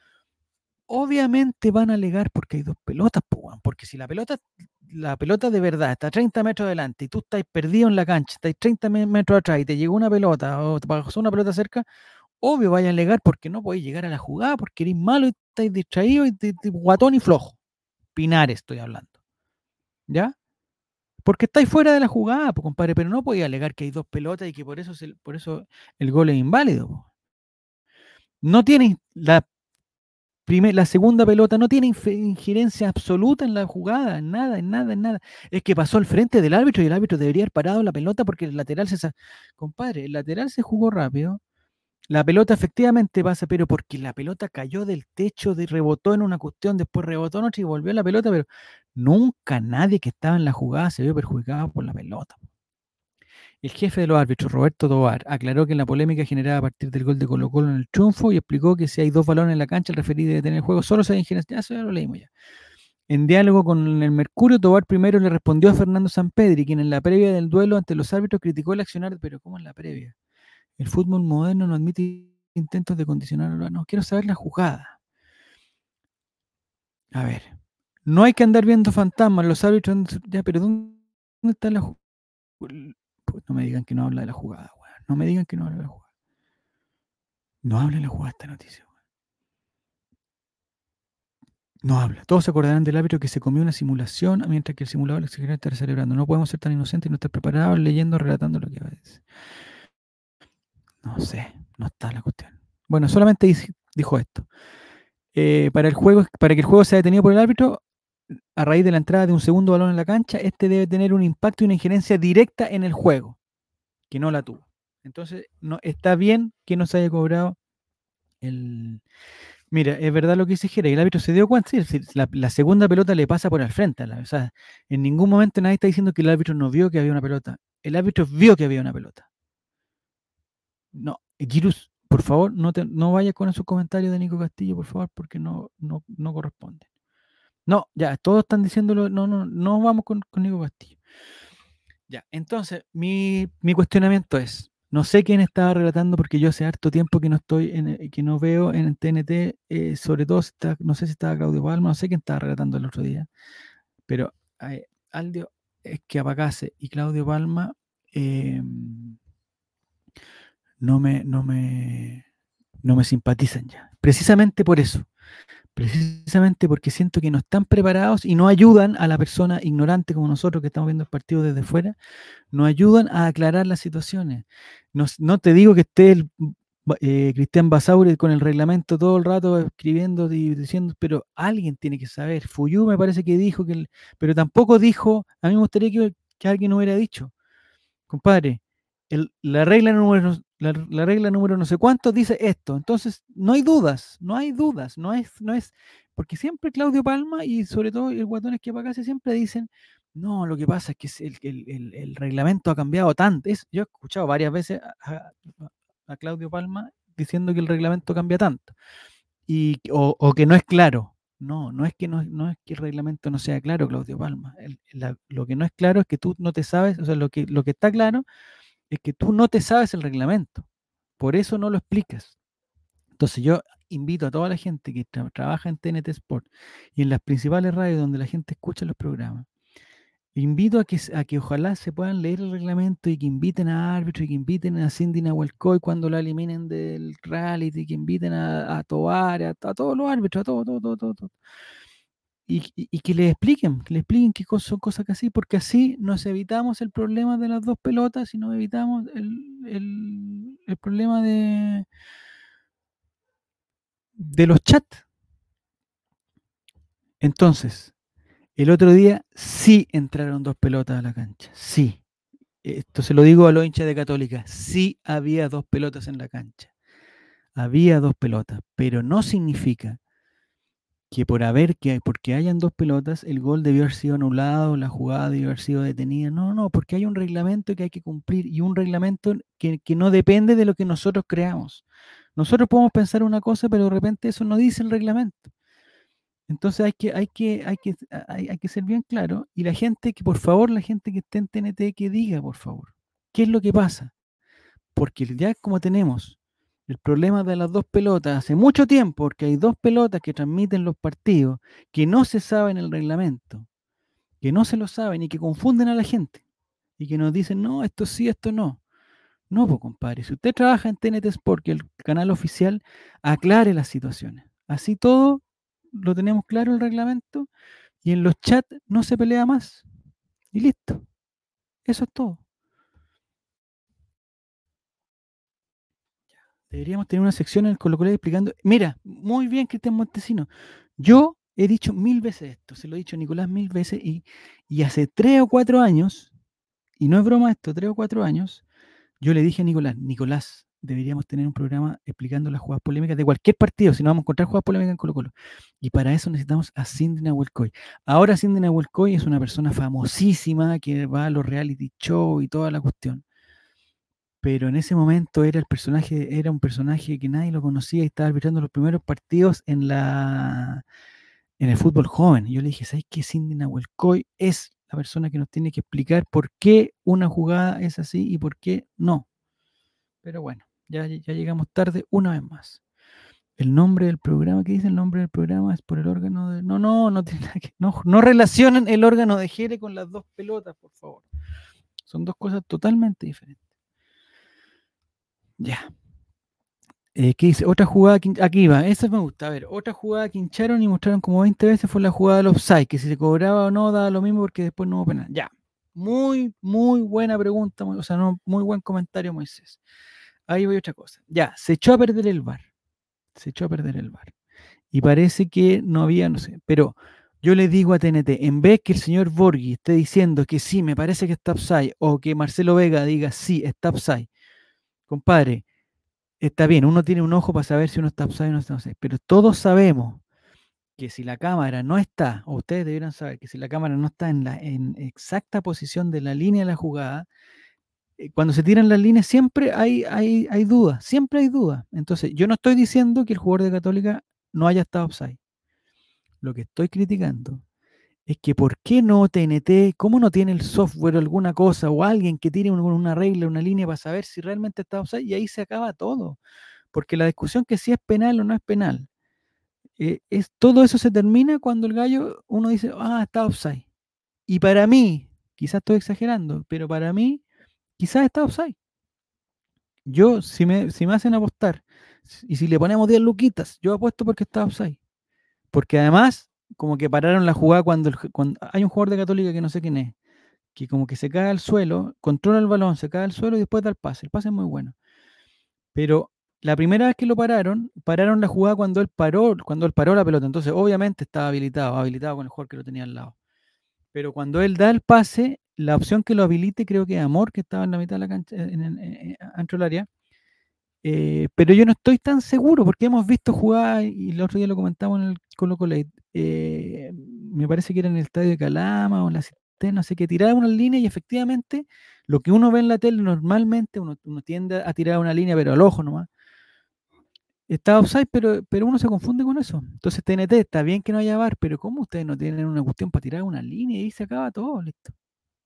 Obviamente van a alegar porque hay dos pelotas, porque si la pelota, la pelota de verdad está a treinta metros adelante y tú estás perdido en la cancha, estás treinta metros atrás y te llegó una pelota o te pasó una pelota cerca, obvio vaya a alegar porque no podéis llegar a la jugada, porque eres malo y estáis distraído y te, te, guatón y flojo. Pinares estoy hablando. ¿Ya? Porque estáis fuera de la jugada, pues, compadre, pero no podéis alegar que hay dos pelotas y que por eso, se, por eso el gol es inválido. Po. No tiene la Primer, la segunda pelota no tiene injerencia absoluta en la jugada, en nada, en nada, en nada. Es que pasó al frente del árbitro y el árbitro debería haber parado la pelota porque el lateral se... Compadre, el lateral se jugó rápido. La pelota efectivamente pasa, pero porque la pelota cayó del techo, de, rebotó en una cuestión, después rebotó en otra y volvió a la pelota, pero nunca nadie que estaba en la jugada se vio perjudicado por la pelota. El jefe de los árbitros, Roberto Tobar, aclaró que la polémica generada a partir del gol de Colo-Colo en el triunfo y explicó que si hay dos balones en la cancha, el referí debe tener el juego solo se injerencia. Eso ya lo leímos ya. En diálogo con el Mercurio, Tobar primero le respondió a Fernando Sampedri, quien en la previa del duelo ante los árbitros criticó el accionar, pero ¿cómo en la previa? El fútbol moderno no admite intentos de condicionar. No, quiero saber la jugada. A ver, no hay que andar viendo fantasmas, los árbitros... Ya, pero ¿dónde está la jugada? Pues no me digan que no habla de la jugada, weón. No me digan que no habla de la jugada. No habla de la jugada esta noticia, weón. No habla. Todos se acordarán del árbitro que se comió una simulación mientras que el simulador exagerado estará celebrando. No podemos ser tan inocentes y no estar preparados leyendo, relatando lo que va a decir. No sé, no está la cuestión. Bueno, solamente dijo esto. Eh, para, el juego, para que el juego sea detenido por el árbitro, a raíz de la entrada de un segundo balón en la cancha, este debe tener un impacto y una injerencia directa en el juego, que no la tuvo. Entonces, no, está bien que no se haya cobrado el... Mira, es verdad lo que dice Jera, el árbitro se dio cuenta, sí, la, la segunda pelota le pasa por al frente. La, o sea, en ningún momento nadie está diciendo que el árbitro no vio que había una pelota. El árbitro vio que había una pelota. No, Girus, por favor, no, te, no vayas con esos comentarios de Nico Castillo, por favor, porque no, no, no corresponde. No, ya, todos están diciéndolo, no, no, no vamos con, con Nico Castillo. Ya, entonces, mi, mi cuestionamiento es, no sé quién estaba relatando porque yo hace harto tiempo que no estoy, en, eh, que no veo en el T N T, eh, sobre todo, si está- no sé si estaba Claudio Palma, no sé quién estaba relatando el otro día, pero eh, Aldio Esquiapacase y Claudio Palma eh, no me, no me, no me simpatizan ya. Precisamente por eso. Precisamente porque siento que no están preparados y no ayudan a la persona ignorante como nosotros que estamos viendo el partido desde fuera, no ayudan a aclarar las situaciones. No, s- no te digo que esté el ba- eh, Cristian Basaure con el reglamento todo el rato escribiendo y diciendo, pero alguien tiene que saber. Fuyú me parece que dijo que, el- pero tampoco dijo, a mí me gustaría que, que alguien hubiera dicho. Compadre, el- la regla número, la, la regla número no sé cuánto dice esto. Entonces, no hay dudas, no hay dudas, no es, no es, porque siempre Claudio Palma y sobre todo el Guatón Esquiapacase siempre dicen, no, lo que pasa es que es el, el- el- el reglamento ha cambiado tanto. Es, yo he escuchado varias veces a, a- a Claudio Palma diciendo que el reglamento cambia tanto y, o, o que no es claro. No, no es que no, no es que el reglamento no sea claro, Claudio Palma. El- la- lo que no es claro es que tú no te sabes, o sea, lo que, lo que está claro es que tú no te sabes el reglamento, por eso no lo explicas. Entonces yo invito a toda la gente que tra- trabaja en T N T Sport y en las principales radios donde la gente escucha los programas, invito a que, s- a que ojalá se puedan leer el reglamento y que inviten a árbitros y que inviten a Cindy Nahuelcoy cuando la eliminen del reality, que inviten a, a Tobar, a, a todos los árbitros, a todo, todo, todo, todo, todo. Y, y- y que les expliquen, que les expliquen qué cosas son cosas que así, porque así nos evitamos el problema de las dos pelotas y nos evitamos el, el- el problema de, de los chats. Entonces, el otro día sí entraron dos pelotas a la cancha, sí. Esto se lo digo a los hinchas de Católica, sí había dos pelotas en la cancha, había dos pelotas, pero no significa que por haber que porque hayan dos pelotas, el gol debió haber sido anulado, la jugada debió haber sido detenida. No, no, porque hay un reglamento que hay que cumplir y un reglamento que, que no depende de lo que nosotros creamos. Nosotros podemos pensar una cosa, pero de repente eso no dice el reglamento. Entonces hay que, hay que, hay que, hay, hay que ser bien claro. Y la gente, que por favor, la gente que esté en T N T, que diga, por favor, qué es lo que pasa. Porque ya como tenemos el problema de las dos pelotas hace mucho tiempo, porque hay dos pelotas que transmiten los partidos, que no se saben el reglamento, que no se lo saben y que confunden a la gente, y que nos dicen, no, esto sí, esto no. No, pues compadre, si usted trabaja en T N T Sport, que el canal oficial, aclare las situaciones. Así todo lo tenemos claro el reglamento y en los chats no se pelea más. Y listo, eso es todo. Deberíamos tener una sección en el Colo Colo explicando. Mira, muy bien, Cristian Montesino. Yo he dicho mil veces esto, se lo he dicho a Nicolás mil veces, y, y hace tres o cuatro años, y no es broma esto, tres o cuatro años, yo le dije a Nicolás, Nicolás, deberíamos tener un programa explicando las jugadas polémicas de cualquier partido, si no vamos a encontrar jugadas polémicas en Colo Colo. Y para eso necesitamos a Cindy Nahuelcoy. Ahora Cindy Nahuelcoy es una persona famosísima que va a los reality show y toda la cuestión, pero en ese momento era el personaje, era un personaje que nadie lo conocía y estaba arbitrando los primeros partidos en la en el fútbol joven. Y yo le dije, ¿sabes qué? Cindy Nahuelcoy es la persona que nos tiene que explicar por qué una jugada es así y por qué no. Pero bueno, ya, ya llegamos tarde una vez más. El nombre del programa, ¿qué dice el nombre del programa? Es por el órgano de. No, no, no tiene nada que. No, no relacionen el órgano de Jere con las dos pelotas, por favor. Son dos cosas totalmente diferentes. Ya. Eh, ¿qué dice? Otra jugada, que, aquí va, esa me gusta. A ver, otra jugada que hincharon y mostraron como veinte veces fue la jugada del offside, que si se cobraba o no daba lo mismo porque después no hubo penal. Ya, muy, muy buena pregunta, muy, o sea, no, muy buen comentario, Moisés. Ahí voy a otra cosa. Ya, se echó a perder el VAR, se echó a perder el VAR. Y parece que no había, no sé, pero yo le digo a T N T, en vez que el señor Borghi esté diciendo que sí, me parece que está offside, o que Marcelo Vega diga sí, está offside, compadre, está bien, uno tiene un ojo para saber si uno está upside o no está upside, pero todos sabemos que si la cámara no está, o ustedes deberían saber que si la cámara no está en la en exacta posición de la línea de la jugada, eh, cuando se tiran las líneas siempre hay, hay, hay dudas, siempre hay dudas. Entonces, yo no estoy diciendo que el jugador de Católica no haya estado upside. Lo que estoy criticando es que ¿por qué no T N T? ¿Cómo no tiene el software alguna cosa o alguien que tire un- una regla, una línea para saber si realmente está offside? Y ahí se acaba todo. Porque la discusión que si es penal o no es penal, eh, es, todo eso se termina cuando el gallo, uno dice, ah, está offside. Y para mí, quizás estoy exagerando, pero para mí, quizás está offside. Yo, si me, si me hacen apostar, y si le ponemos diez luquitas, yo apuesto porque está offside. Porque además, como que pararon la jugada cuando, el- cuando hay un jugador de Católica que no sé quién es, que como que se cae al suelo, controla el balón, se cae al suelo y después da el pase. El pase es muy bueno. Pero la primera vez que lo pararon, pararon la jugada cuando él paró, cuando él paró la pelota. Entonces, obviamente estaba habilitado, habilitado con el jugador que lo tenía al lado. Pero cuando él da el pase, la opción que lo habilite creo que es Amor, que estaba en la mitad de la cancha, en, en- en- dentro del área. Eh, pero yo no estoy tan seguro porque hemos visto jugadas y el otro día lo comentamos en el Colo Colo. Eh, me parece que era en el estadio de Calama o en la Cisterna, no sé, que tiraba una línea y efectivamente lo que uno ve en la tele normalmente, uno, uno tiende a tirar una línea, pero al ojo nomás. Está offside, pero, pero uno se confunde con eso. Entonces, T N T, está bien que no haya V A R, pero ¿cómo ustedes no tienen una cuestión para tirar una línea y ahí se acaba todo? Listo.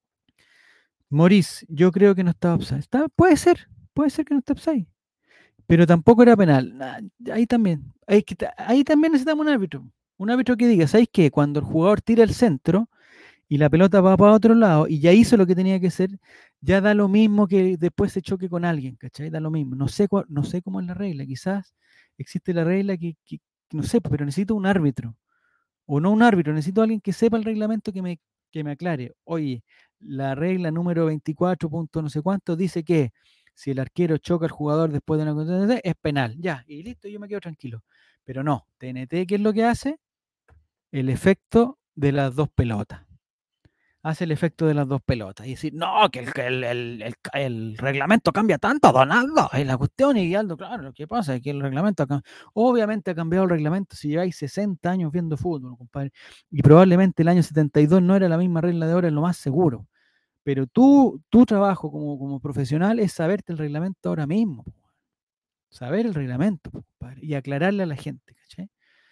Maurice, yo creo que no está offside. Está, puede ser, puede ser que no esté offside, pero tampoco era penal. Nah, ahí también, ahí, que ta- ahí también necesitamos un árbitro. Un árbitro que diga, ¿sabéis qué? Cuando el jugador tira el centro y la pelota va para otro lado y ya hizo lo que tenía que hacer, ya da lo mismo que después se choque con alguien, ¿cachai? Da lo mismo. No sé, cua- no sé cómo es la regla. Quizás existe la regla que, que- que no sé, pero necesito un árbitro. O no un árbitro, necesito a alguien que sepa el reglamento que me, que me aclare. Oye, la regla número veinticuatro punto no sé cuánto dice que si el arquero choca al jugador después de una contención es penal. Ya, y listo, yo me quedo tranquilo. Pero no, T N T, ¿qué es lo que hace? El efecto de las dos pelotas. Hace el efecto de las dos pelotas. Y decir, no, que el, que el, el, el, el reglamento cambia tanto, Donaldo. Es la cuestión, y Aldo, claro, lo que pasa es que el reglamento, ha, obviamente ha cambiado el reglamento si lleváis sesenta años viendo fútbol, compadre. Y probablemente el año setenta y dos no era la misma regla de ahora, es lo más seguro. Pero tú, tu trabajo como, como profesional es saberte el reglamento ahora mismo. Saber el reglamento, compadre, y aclararle a la gente, ¿cachai?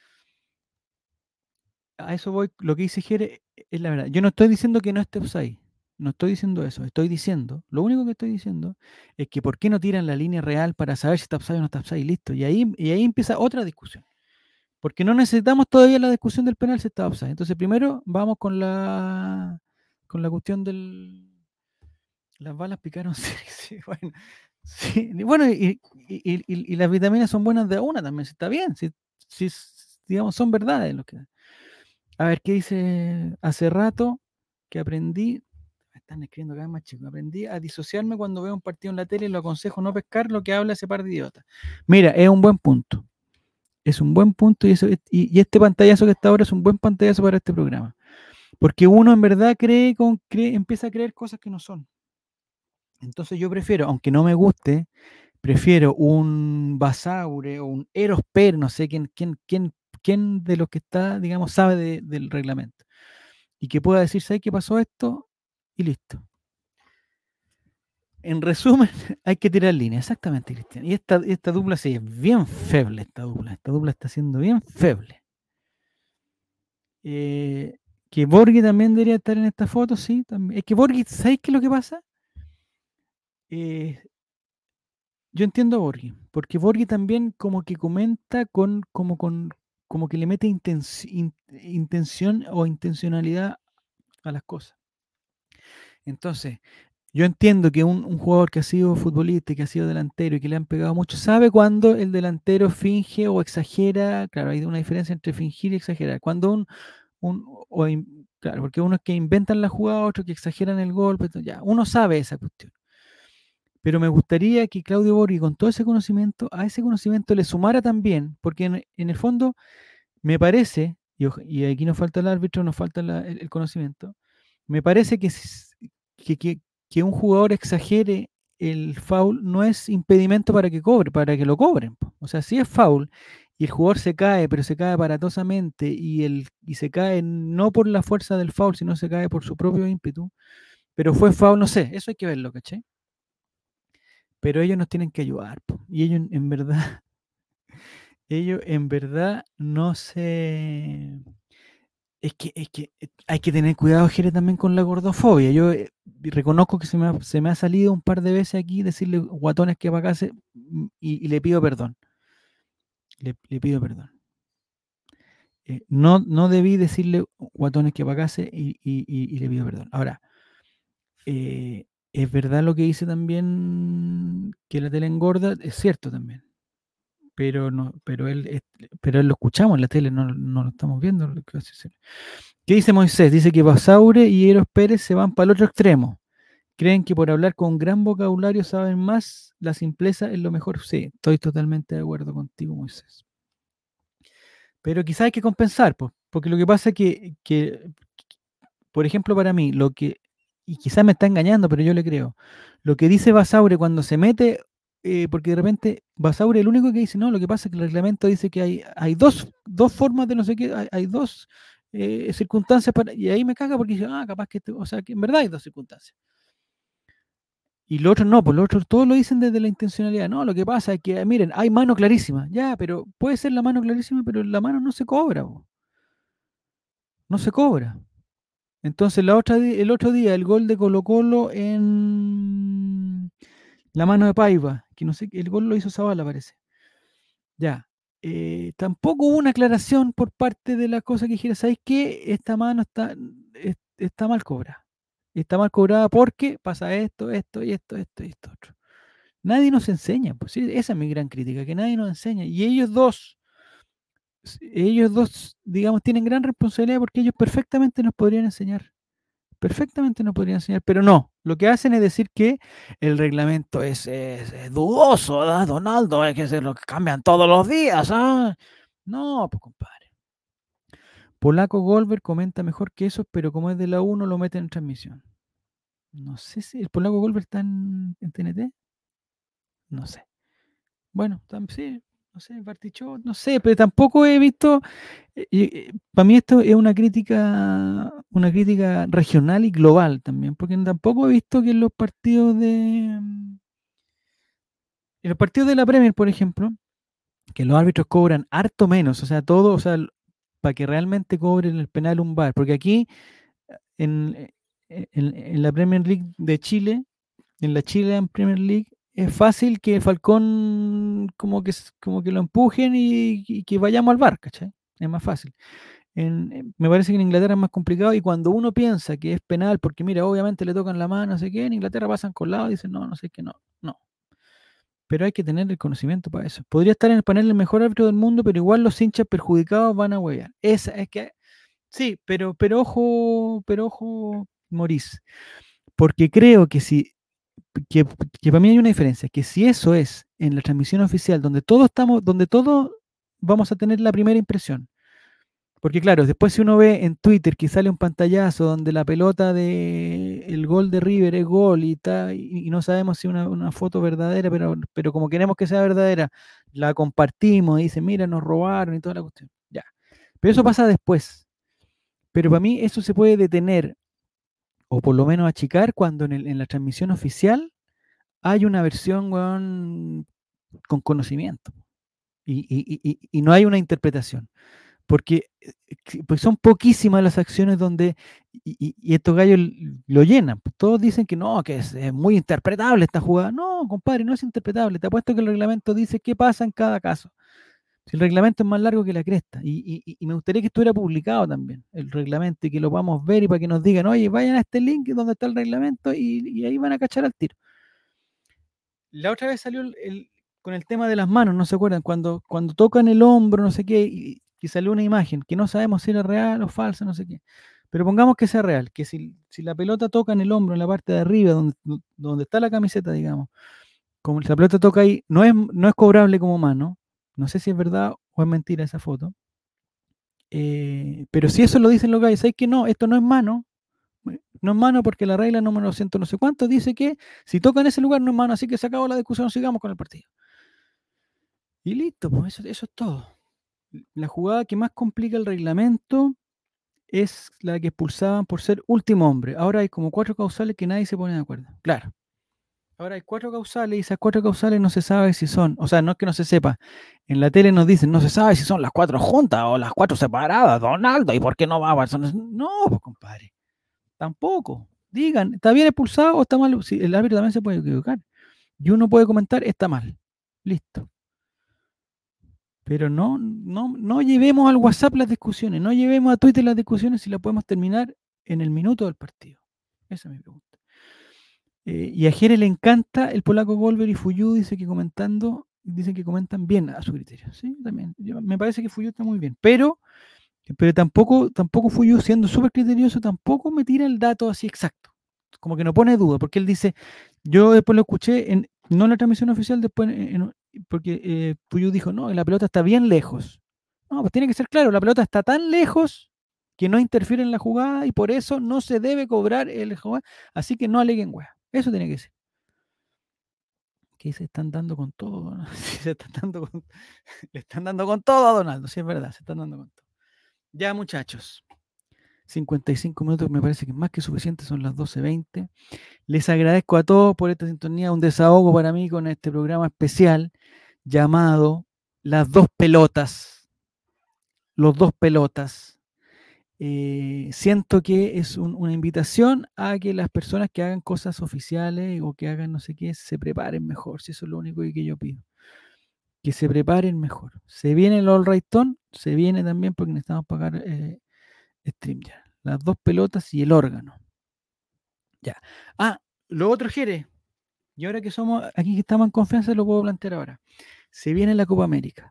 A eso voy, lo que dice Jere es la verdad. Yo no estoy diciendo que no esté offside. No estoy diciendo eso. Estoy diciendo, lo único que estoy diciendo es que ¿por qué no tiran la línea real para saber si está offside o no está offside? Y listo. Y ahí, y ahí empieza otra discusión. Porque no necesitamos todavía la discusión del penal si está offside. Entonces, primero vamos con la con la cuestión del. Las balas picaron. Sí, sí, bueno. Sí, y bueno, y, y- y- y las vitaminas son buenas de a una también, si está bien, si, si, digamos, son verdades lo que. A ver, ¿qué dice? Hace rato que aprendí, me están escribiendo cada vez más chicos, aprendí a disociarme cuando veo un partido en la tele y lo aconsejo no pescar lo que habla ese par de idiotas. Mira, es un buen punto. Es un buen punto y, eso, y, y este pantallazo que está ahora es un buen pantallazo para este programa. Porque uno en verdad cree, con, cree empieza a creer cosas que no son. Entonces yo prefiero, aunque no me guste, prefiero un Basaure o un Eros Per, no sé quién, quién, quién, quién de los que está, digamos, sabe de- del reglamento. Y que pueda decir, ¿sabes qué pasó esto? Y listo. En resumen, hay que tirar línea, exactamente, Cristian. Y esta, esta dupla sí es bien feble, esta dupla. Esta dupla está siendo bien feble. Eh, que Borghi también debería estar en esta foto, sí. También. Es que Borghi, ¿sabes qué es lo que pasa? Eh, yo entiendo a Borghi, porque Borghi también como que comenta con, como con, como que le mete intenci- in- intención o intencionalidad a las cosas. Entonces, yo entiendo que un, un jugador que ha sido futbolista y que ha sido delantero y que le han pegado mucho, sabe cuando el delantero finge o exagera. Claro, hay una diferencia entre fingir y exagerar. Cuando un, un o in- claro, porque unos que inventan la jugada, otros que exageran el golpe, entonces ya, uno sabe esa cuestión. Pero me gustaría que Claudio Borghi, con todo ese conocimiento, a ese conocimiento le sumara también, porque en, en el fondo me parece, y, oj- y aquí nos falta el árbitro, nos falta la- el, el conocimiento, me parece que, s- que, que- que un jugador exagere el foul no es impedimento para que cobre, para que lo cobren, po. O sea, si es foul y el jugador se cae, pero se cae aparatosamente y, el, y se cae no por la fuerza del foul, sino se cae por su propio ímpetu, pero fue foul, no sé, eso hay que verlo, ¿cachai? Pero ellos nos tienen que ayudar, po. Y ellos en en verdad, ellos en verdad no se Es que, es que eh, hay que tener cuidado, Jere, también con la gordofobia. Yo eh, reconozco que se me, ha, se me ha salido un par de veces aquí decirle guatones que para acá mm, y, y le pido perdón. Le, le pido perdón. Eh, no, no debí decirle guatones que para acá y, y, y, y le pido perdón. Ahora, eh, es verdad lo que dice también que la tele engorda, es cierto también. Pero no, pero él, es- pero él lo escuchamos en la tele, no, no lo estamos viendo. lo que hace. ¿Qué dice Moisés? Dice que Basaure y Eros Pérez se van para el otro extremo. Creen que por hablar con gran vocabulario saben más, la simpleza es lo mejor. Sí, estoy totalmente de acuerdo contigo, Moisés. Pero quizás hay que compensar, pues, porque lo que pasa es que, que, por ejemplo, para mí, lo que, y quizás me está engañando, pero yo le creo, lo que dice Basaure cuando se mete, eh, porque de repente Basaure es el único que dice, no, lo que pasa es que el reglamento dice que hay, hay dos, dos formas de no sé qué, hay, hay dos eh, circunstancias para, y ahí me caga porque dice, ah, capaz que, este- o sea, que en verdad hay dos circunstancias. Y los otros no, pues los otros todos lo dicen desde la intencionalidad. No, lo que pasa es que, miren, hay mano clarísima. Ya, pero puede ser la mano clarísima, pero la mano no se cobra, po, no se cobra. Entonces, la otra, di- el otro día, el gol de Colo-Colo en la mano de Paiva, que no sé, el gol lo hizo Zabala, parece. Ya. Eh, tampoco hubo una aclaración por parte de la cosa que dijera, ¿sabes qué? Esta mano está, es- está mal cobrada. Está mal cobrada porque pasa esto, esto y esto, esto y esto otro. Nadie nos enseña, pues sí, esa es mi gran crítica, que nadie nos enseña. Y ellos dos, s- ellos dos, digamos, tienen gran responsabilidad porque ellos perfectamente nos podrían enseñar. Perfectamente nos podrían enseñar, pero no. Lo que hacen es decir que el reglamento es, es- es dudoso, ¿verdad, Donaldo? Es que se lo cambian todos los días, ¿ah? No, pues compadre. Polaco Goldberg comenta mejor que eso, pero como es de la uno lo meten en transmisión. No sé si el Polaco Goldberg está en, en T N T. No sé. Bueno, tam- sí, no sé, Bartichot, no sé, pero tampoco he visto. Para mí esto es una crítica, una crítica regional y global también, porque tampoco he visto que en los partidos de, en los partidos de la Premier, por ejemplo, que los árbitros cobran harto menos, o sea, todo, o sea, para que realmente cobren el penal un V A R, porque aquí en, en, en la Premier League de Chile, en la Chilean Premier League, es fácil que Falcón como que, s- como que lo empujen y, y que vayamos al V A R, ¿cachai? Es más fácil. En- en- me parece que en Inglaterra es más complicado y cuando uno piensa que es penal, porque mira, obviamente le tocan la mano, no sé qué, en Inglaterra pasan con lado y dicen, no, no sé qué, no, no. Pero hay que tener el conocimiento para eso. Podría estar en el panel el mejor árbitro del mundo, pero igual los hinchas perjudicados van a huevear. Esa es que, sí, pero, pero ojo, pero ojo, Maurice, porque creo que si, que, que para mí hay una diferencia, que si eso es en la transmisión oficial, donde todos estamos, donde todos vamos a tener la primera impresión. Porque claro, después si uno ve en Twitter que sale un pantallazo donde la pelota de el gol de River es gol y, ta, y, y no sabemos si una, una foto verdadera, pero, pero como queremos que sea verdadera, la compartimos y dicen, mira, nos robaron y toda la cuestión. Ya. Pero eso pasa después. Pero para mí eso se puede detener o por lo menos achicar cuando en, el- en la transmisión oficial hay una versión, weón, con conocimiento y, y- y- y- y no hay una interpretación. Porque eh, que- pues son poquísimas las acciones donde, y, y- y estos gallos l- lo llenan. Pues todos dicen que no, que es, es muy interpretable esta jugada. No, compadre, no es interpretable. Te apuesto que el reglamento dice qué pasa en cada caso. Si el reglamento es más largo que la cresta. Y, y- y me gustaría que estuviera publicado también el reglamento y que lo podamos ver y para que nos digan, oye, vayan a este link donde está el reglamento y, y ahí van a cachar al tiro. La otra vez salió el, el- con el tema de las manos, ¿no se acuerdan? Cuando, cuando tocan el hombro, no sé qué, y, y salió una imagen que no sabemos si era real o falsa, no sé qué. Pero pongamos que sea real, que si, si la pelota toca en el hombro, en la parte de arriba, donde, donde está la camiseta, digamos, como la pelota toca ahí, no es, no es cobrable como mano. No sé si es verdad o es mentira esa foto. Eh, pero si eso lo dicen los gallos, ¿sabes que no? Esto no es mano. No es mano porque la regla número ciento no sé cuánto dice que si toca en ese lugar no es mano, así que se acabó la discusión, sigamos con el partido. Y listo, pues eso, eso es todo. La jugada que más complica el reglamento es la que expulsaban por ser último hombre. Ahora hay como cuatro causales que nadie se pone de acuerdo. Claro, Ahora hay cuatro causales y esas cuatro causales no se sabe si son, o sea, no es que no se sepa. En la tele nos dicen, no se sabe si son las cuatro juntas o las cuatro separadas, Donaldo, ¿y por qué no va a Barcelona? No, pues compadre, tampoco. Digan, ¿está bien expulsado o está mal? Sí, el árbitro también se puede equivocar. Y uno puede comentar, está mal. Listo. Pero no, no, no llevemos al WhatsApp las discusiones, no llevemos a Twitter las discusiones si las podemos terminar en el minuto del partido. Esa es mi pregunta. Eh, y a Jere le encanta el polaco Golver y Fuyú, dice que comentando, dicen que comentan bien a su criterio. Sí, también. Yo- me parece que Fuyú está muy bien. Pero, pero tampoco, tampoco Fuyú, siendo súper criterioso, tampoco me tira el dato así exacto. Como que no pone duda, porque él dice, yo después lo escuché, en, no en la transmisión oficial, después en- en- porque eh, Fuyú dijo, no, la pelota está bien lejos. No, pues tiene que ser claro, la pelota está tan lejos que no interfiere en la jugada y por eso no se debe cobrar el jugada, así que no aleguen weá. Eso tiene que ser. Que se están dando con todo, ¿no? Sí, se están dando con, le están dando con todo a Donaldo, sí es verdad, se están dando con todo. Ya muchachos, cincuenta y cinco minutos me parece que es más que suficiente, son las doce veinte. Les agradezco a todos por esta sintonía, un desahogo para mí con este programa especial llamado Las Dos Pelotas. Los Dos Pelotas. Eh, siento que es un- una invitación a que las personas que hagan cosas oficiales o que hagan no sé qué se preparen mejor, si eso es lo único que yo pido. Que se preparen mejor. Se viene el All Right On, se viene también porque necesitamos pagar eh, StreamYard. Las dos pelotas y el órgano. Ya. Ah, lo otro, Jere. Y ahora que somos, aquí que estamos en confianza, lo puedo plantear ahora. Se viene la Copa América.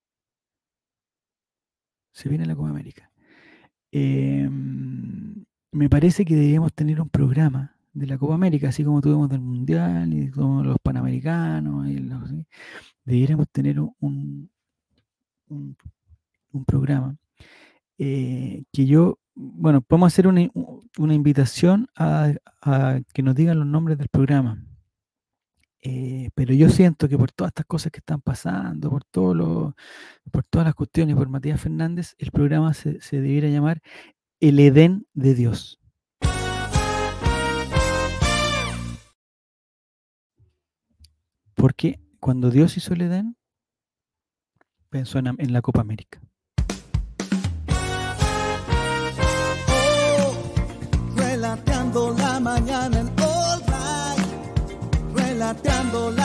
Se viene la Copa América. Eh, me parece que deberíamos tener un programa de la Copa América, así como tuvimos del Mundial y como los Panamericanos. Y los, ¿sí? Deberíamos tener un, un, un, un programa eh, que yo, bueno, podemos hacer una, una invitación a, a que nos digan los nombres del programa. Eh, pero yo siento que por todas estas cosas que están pasando, por todo lo, por todas las cuestiones, por Matías Fernández, el programa se, se debiera llamar El Edén de Dios. Porque cuando Dios hizo el Edén, pensó en, en la Copa América. Oh, relateando la mañana en All Right, relateando la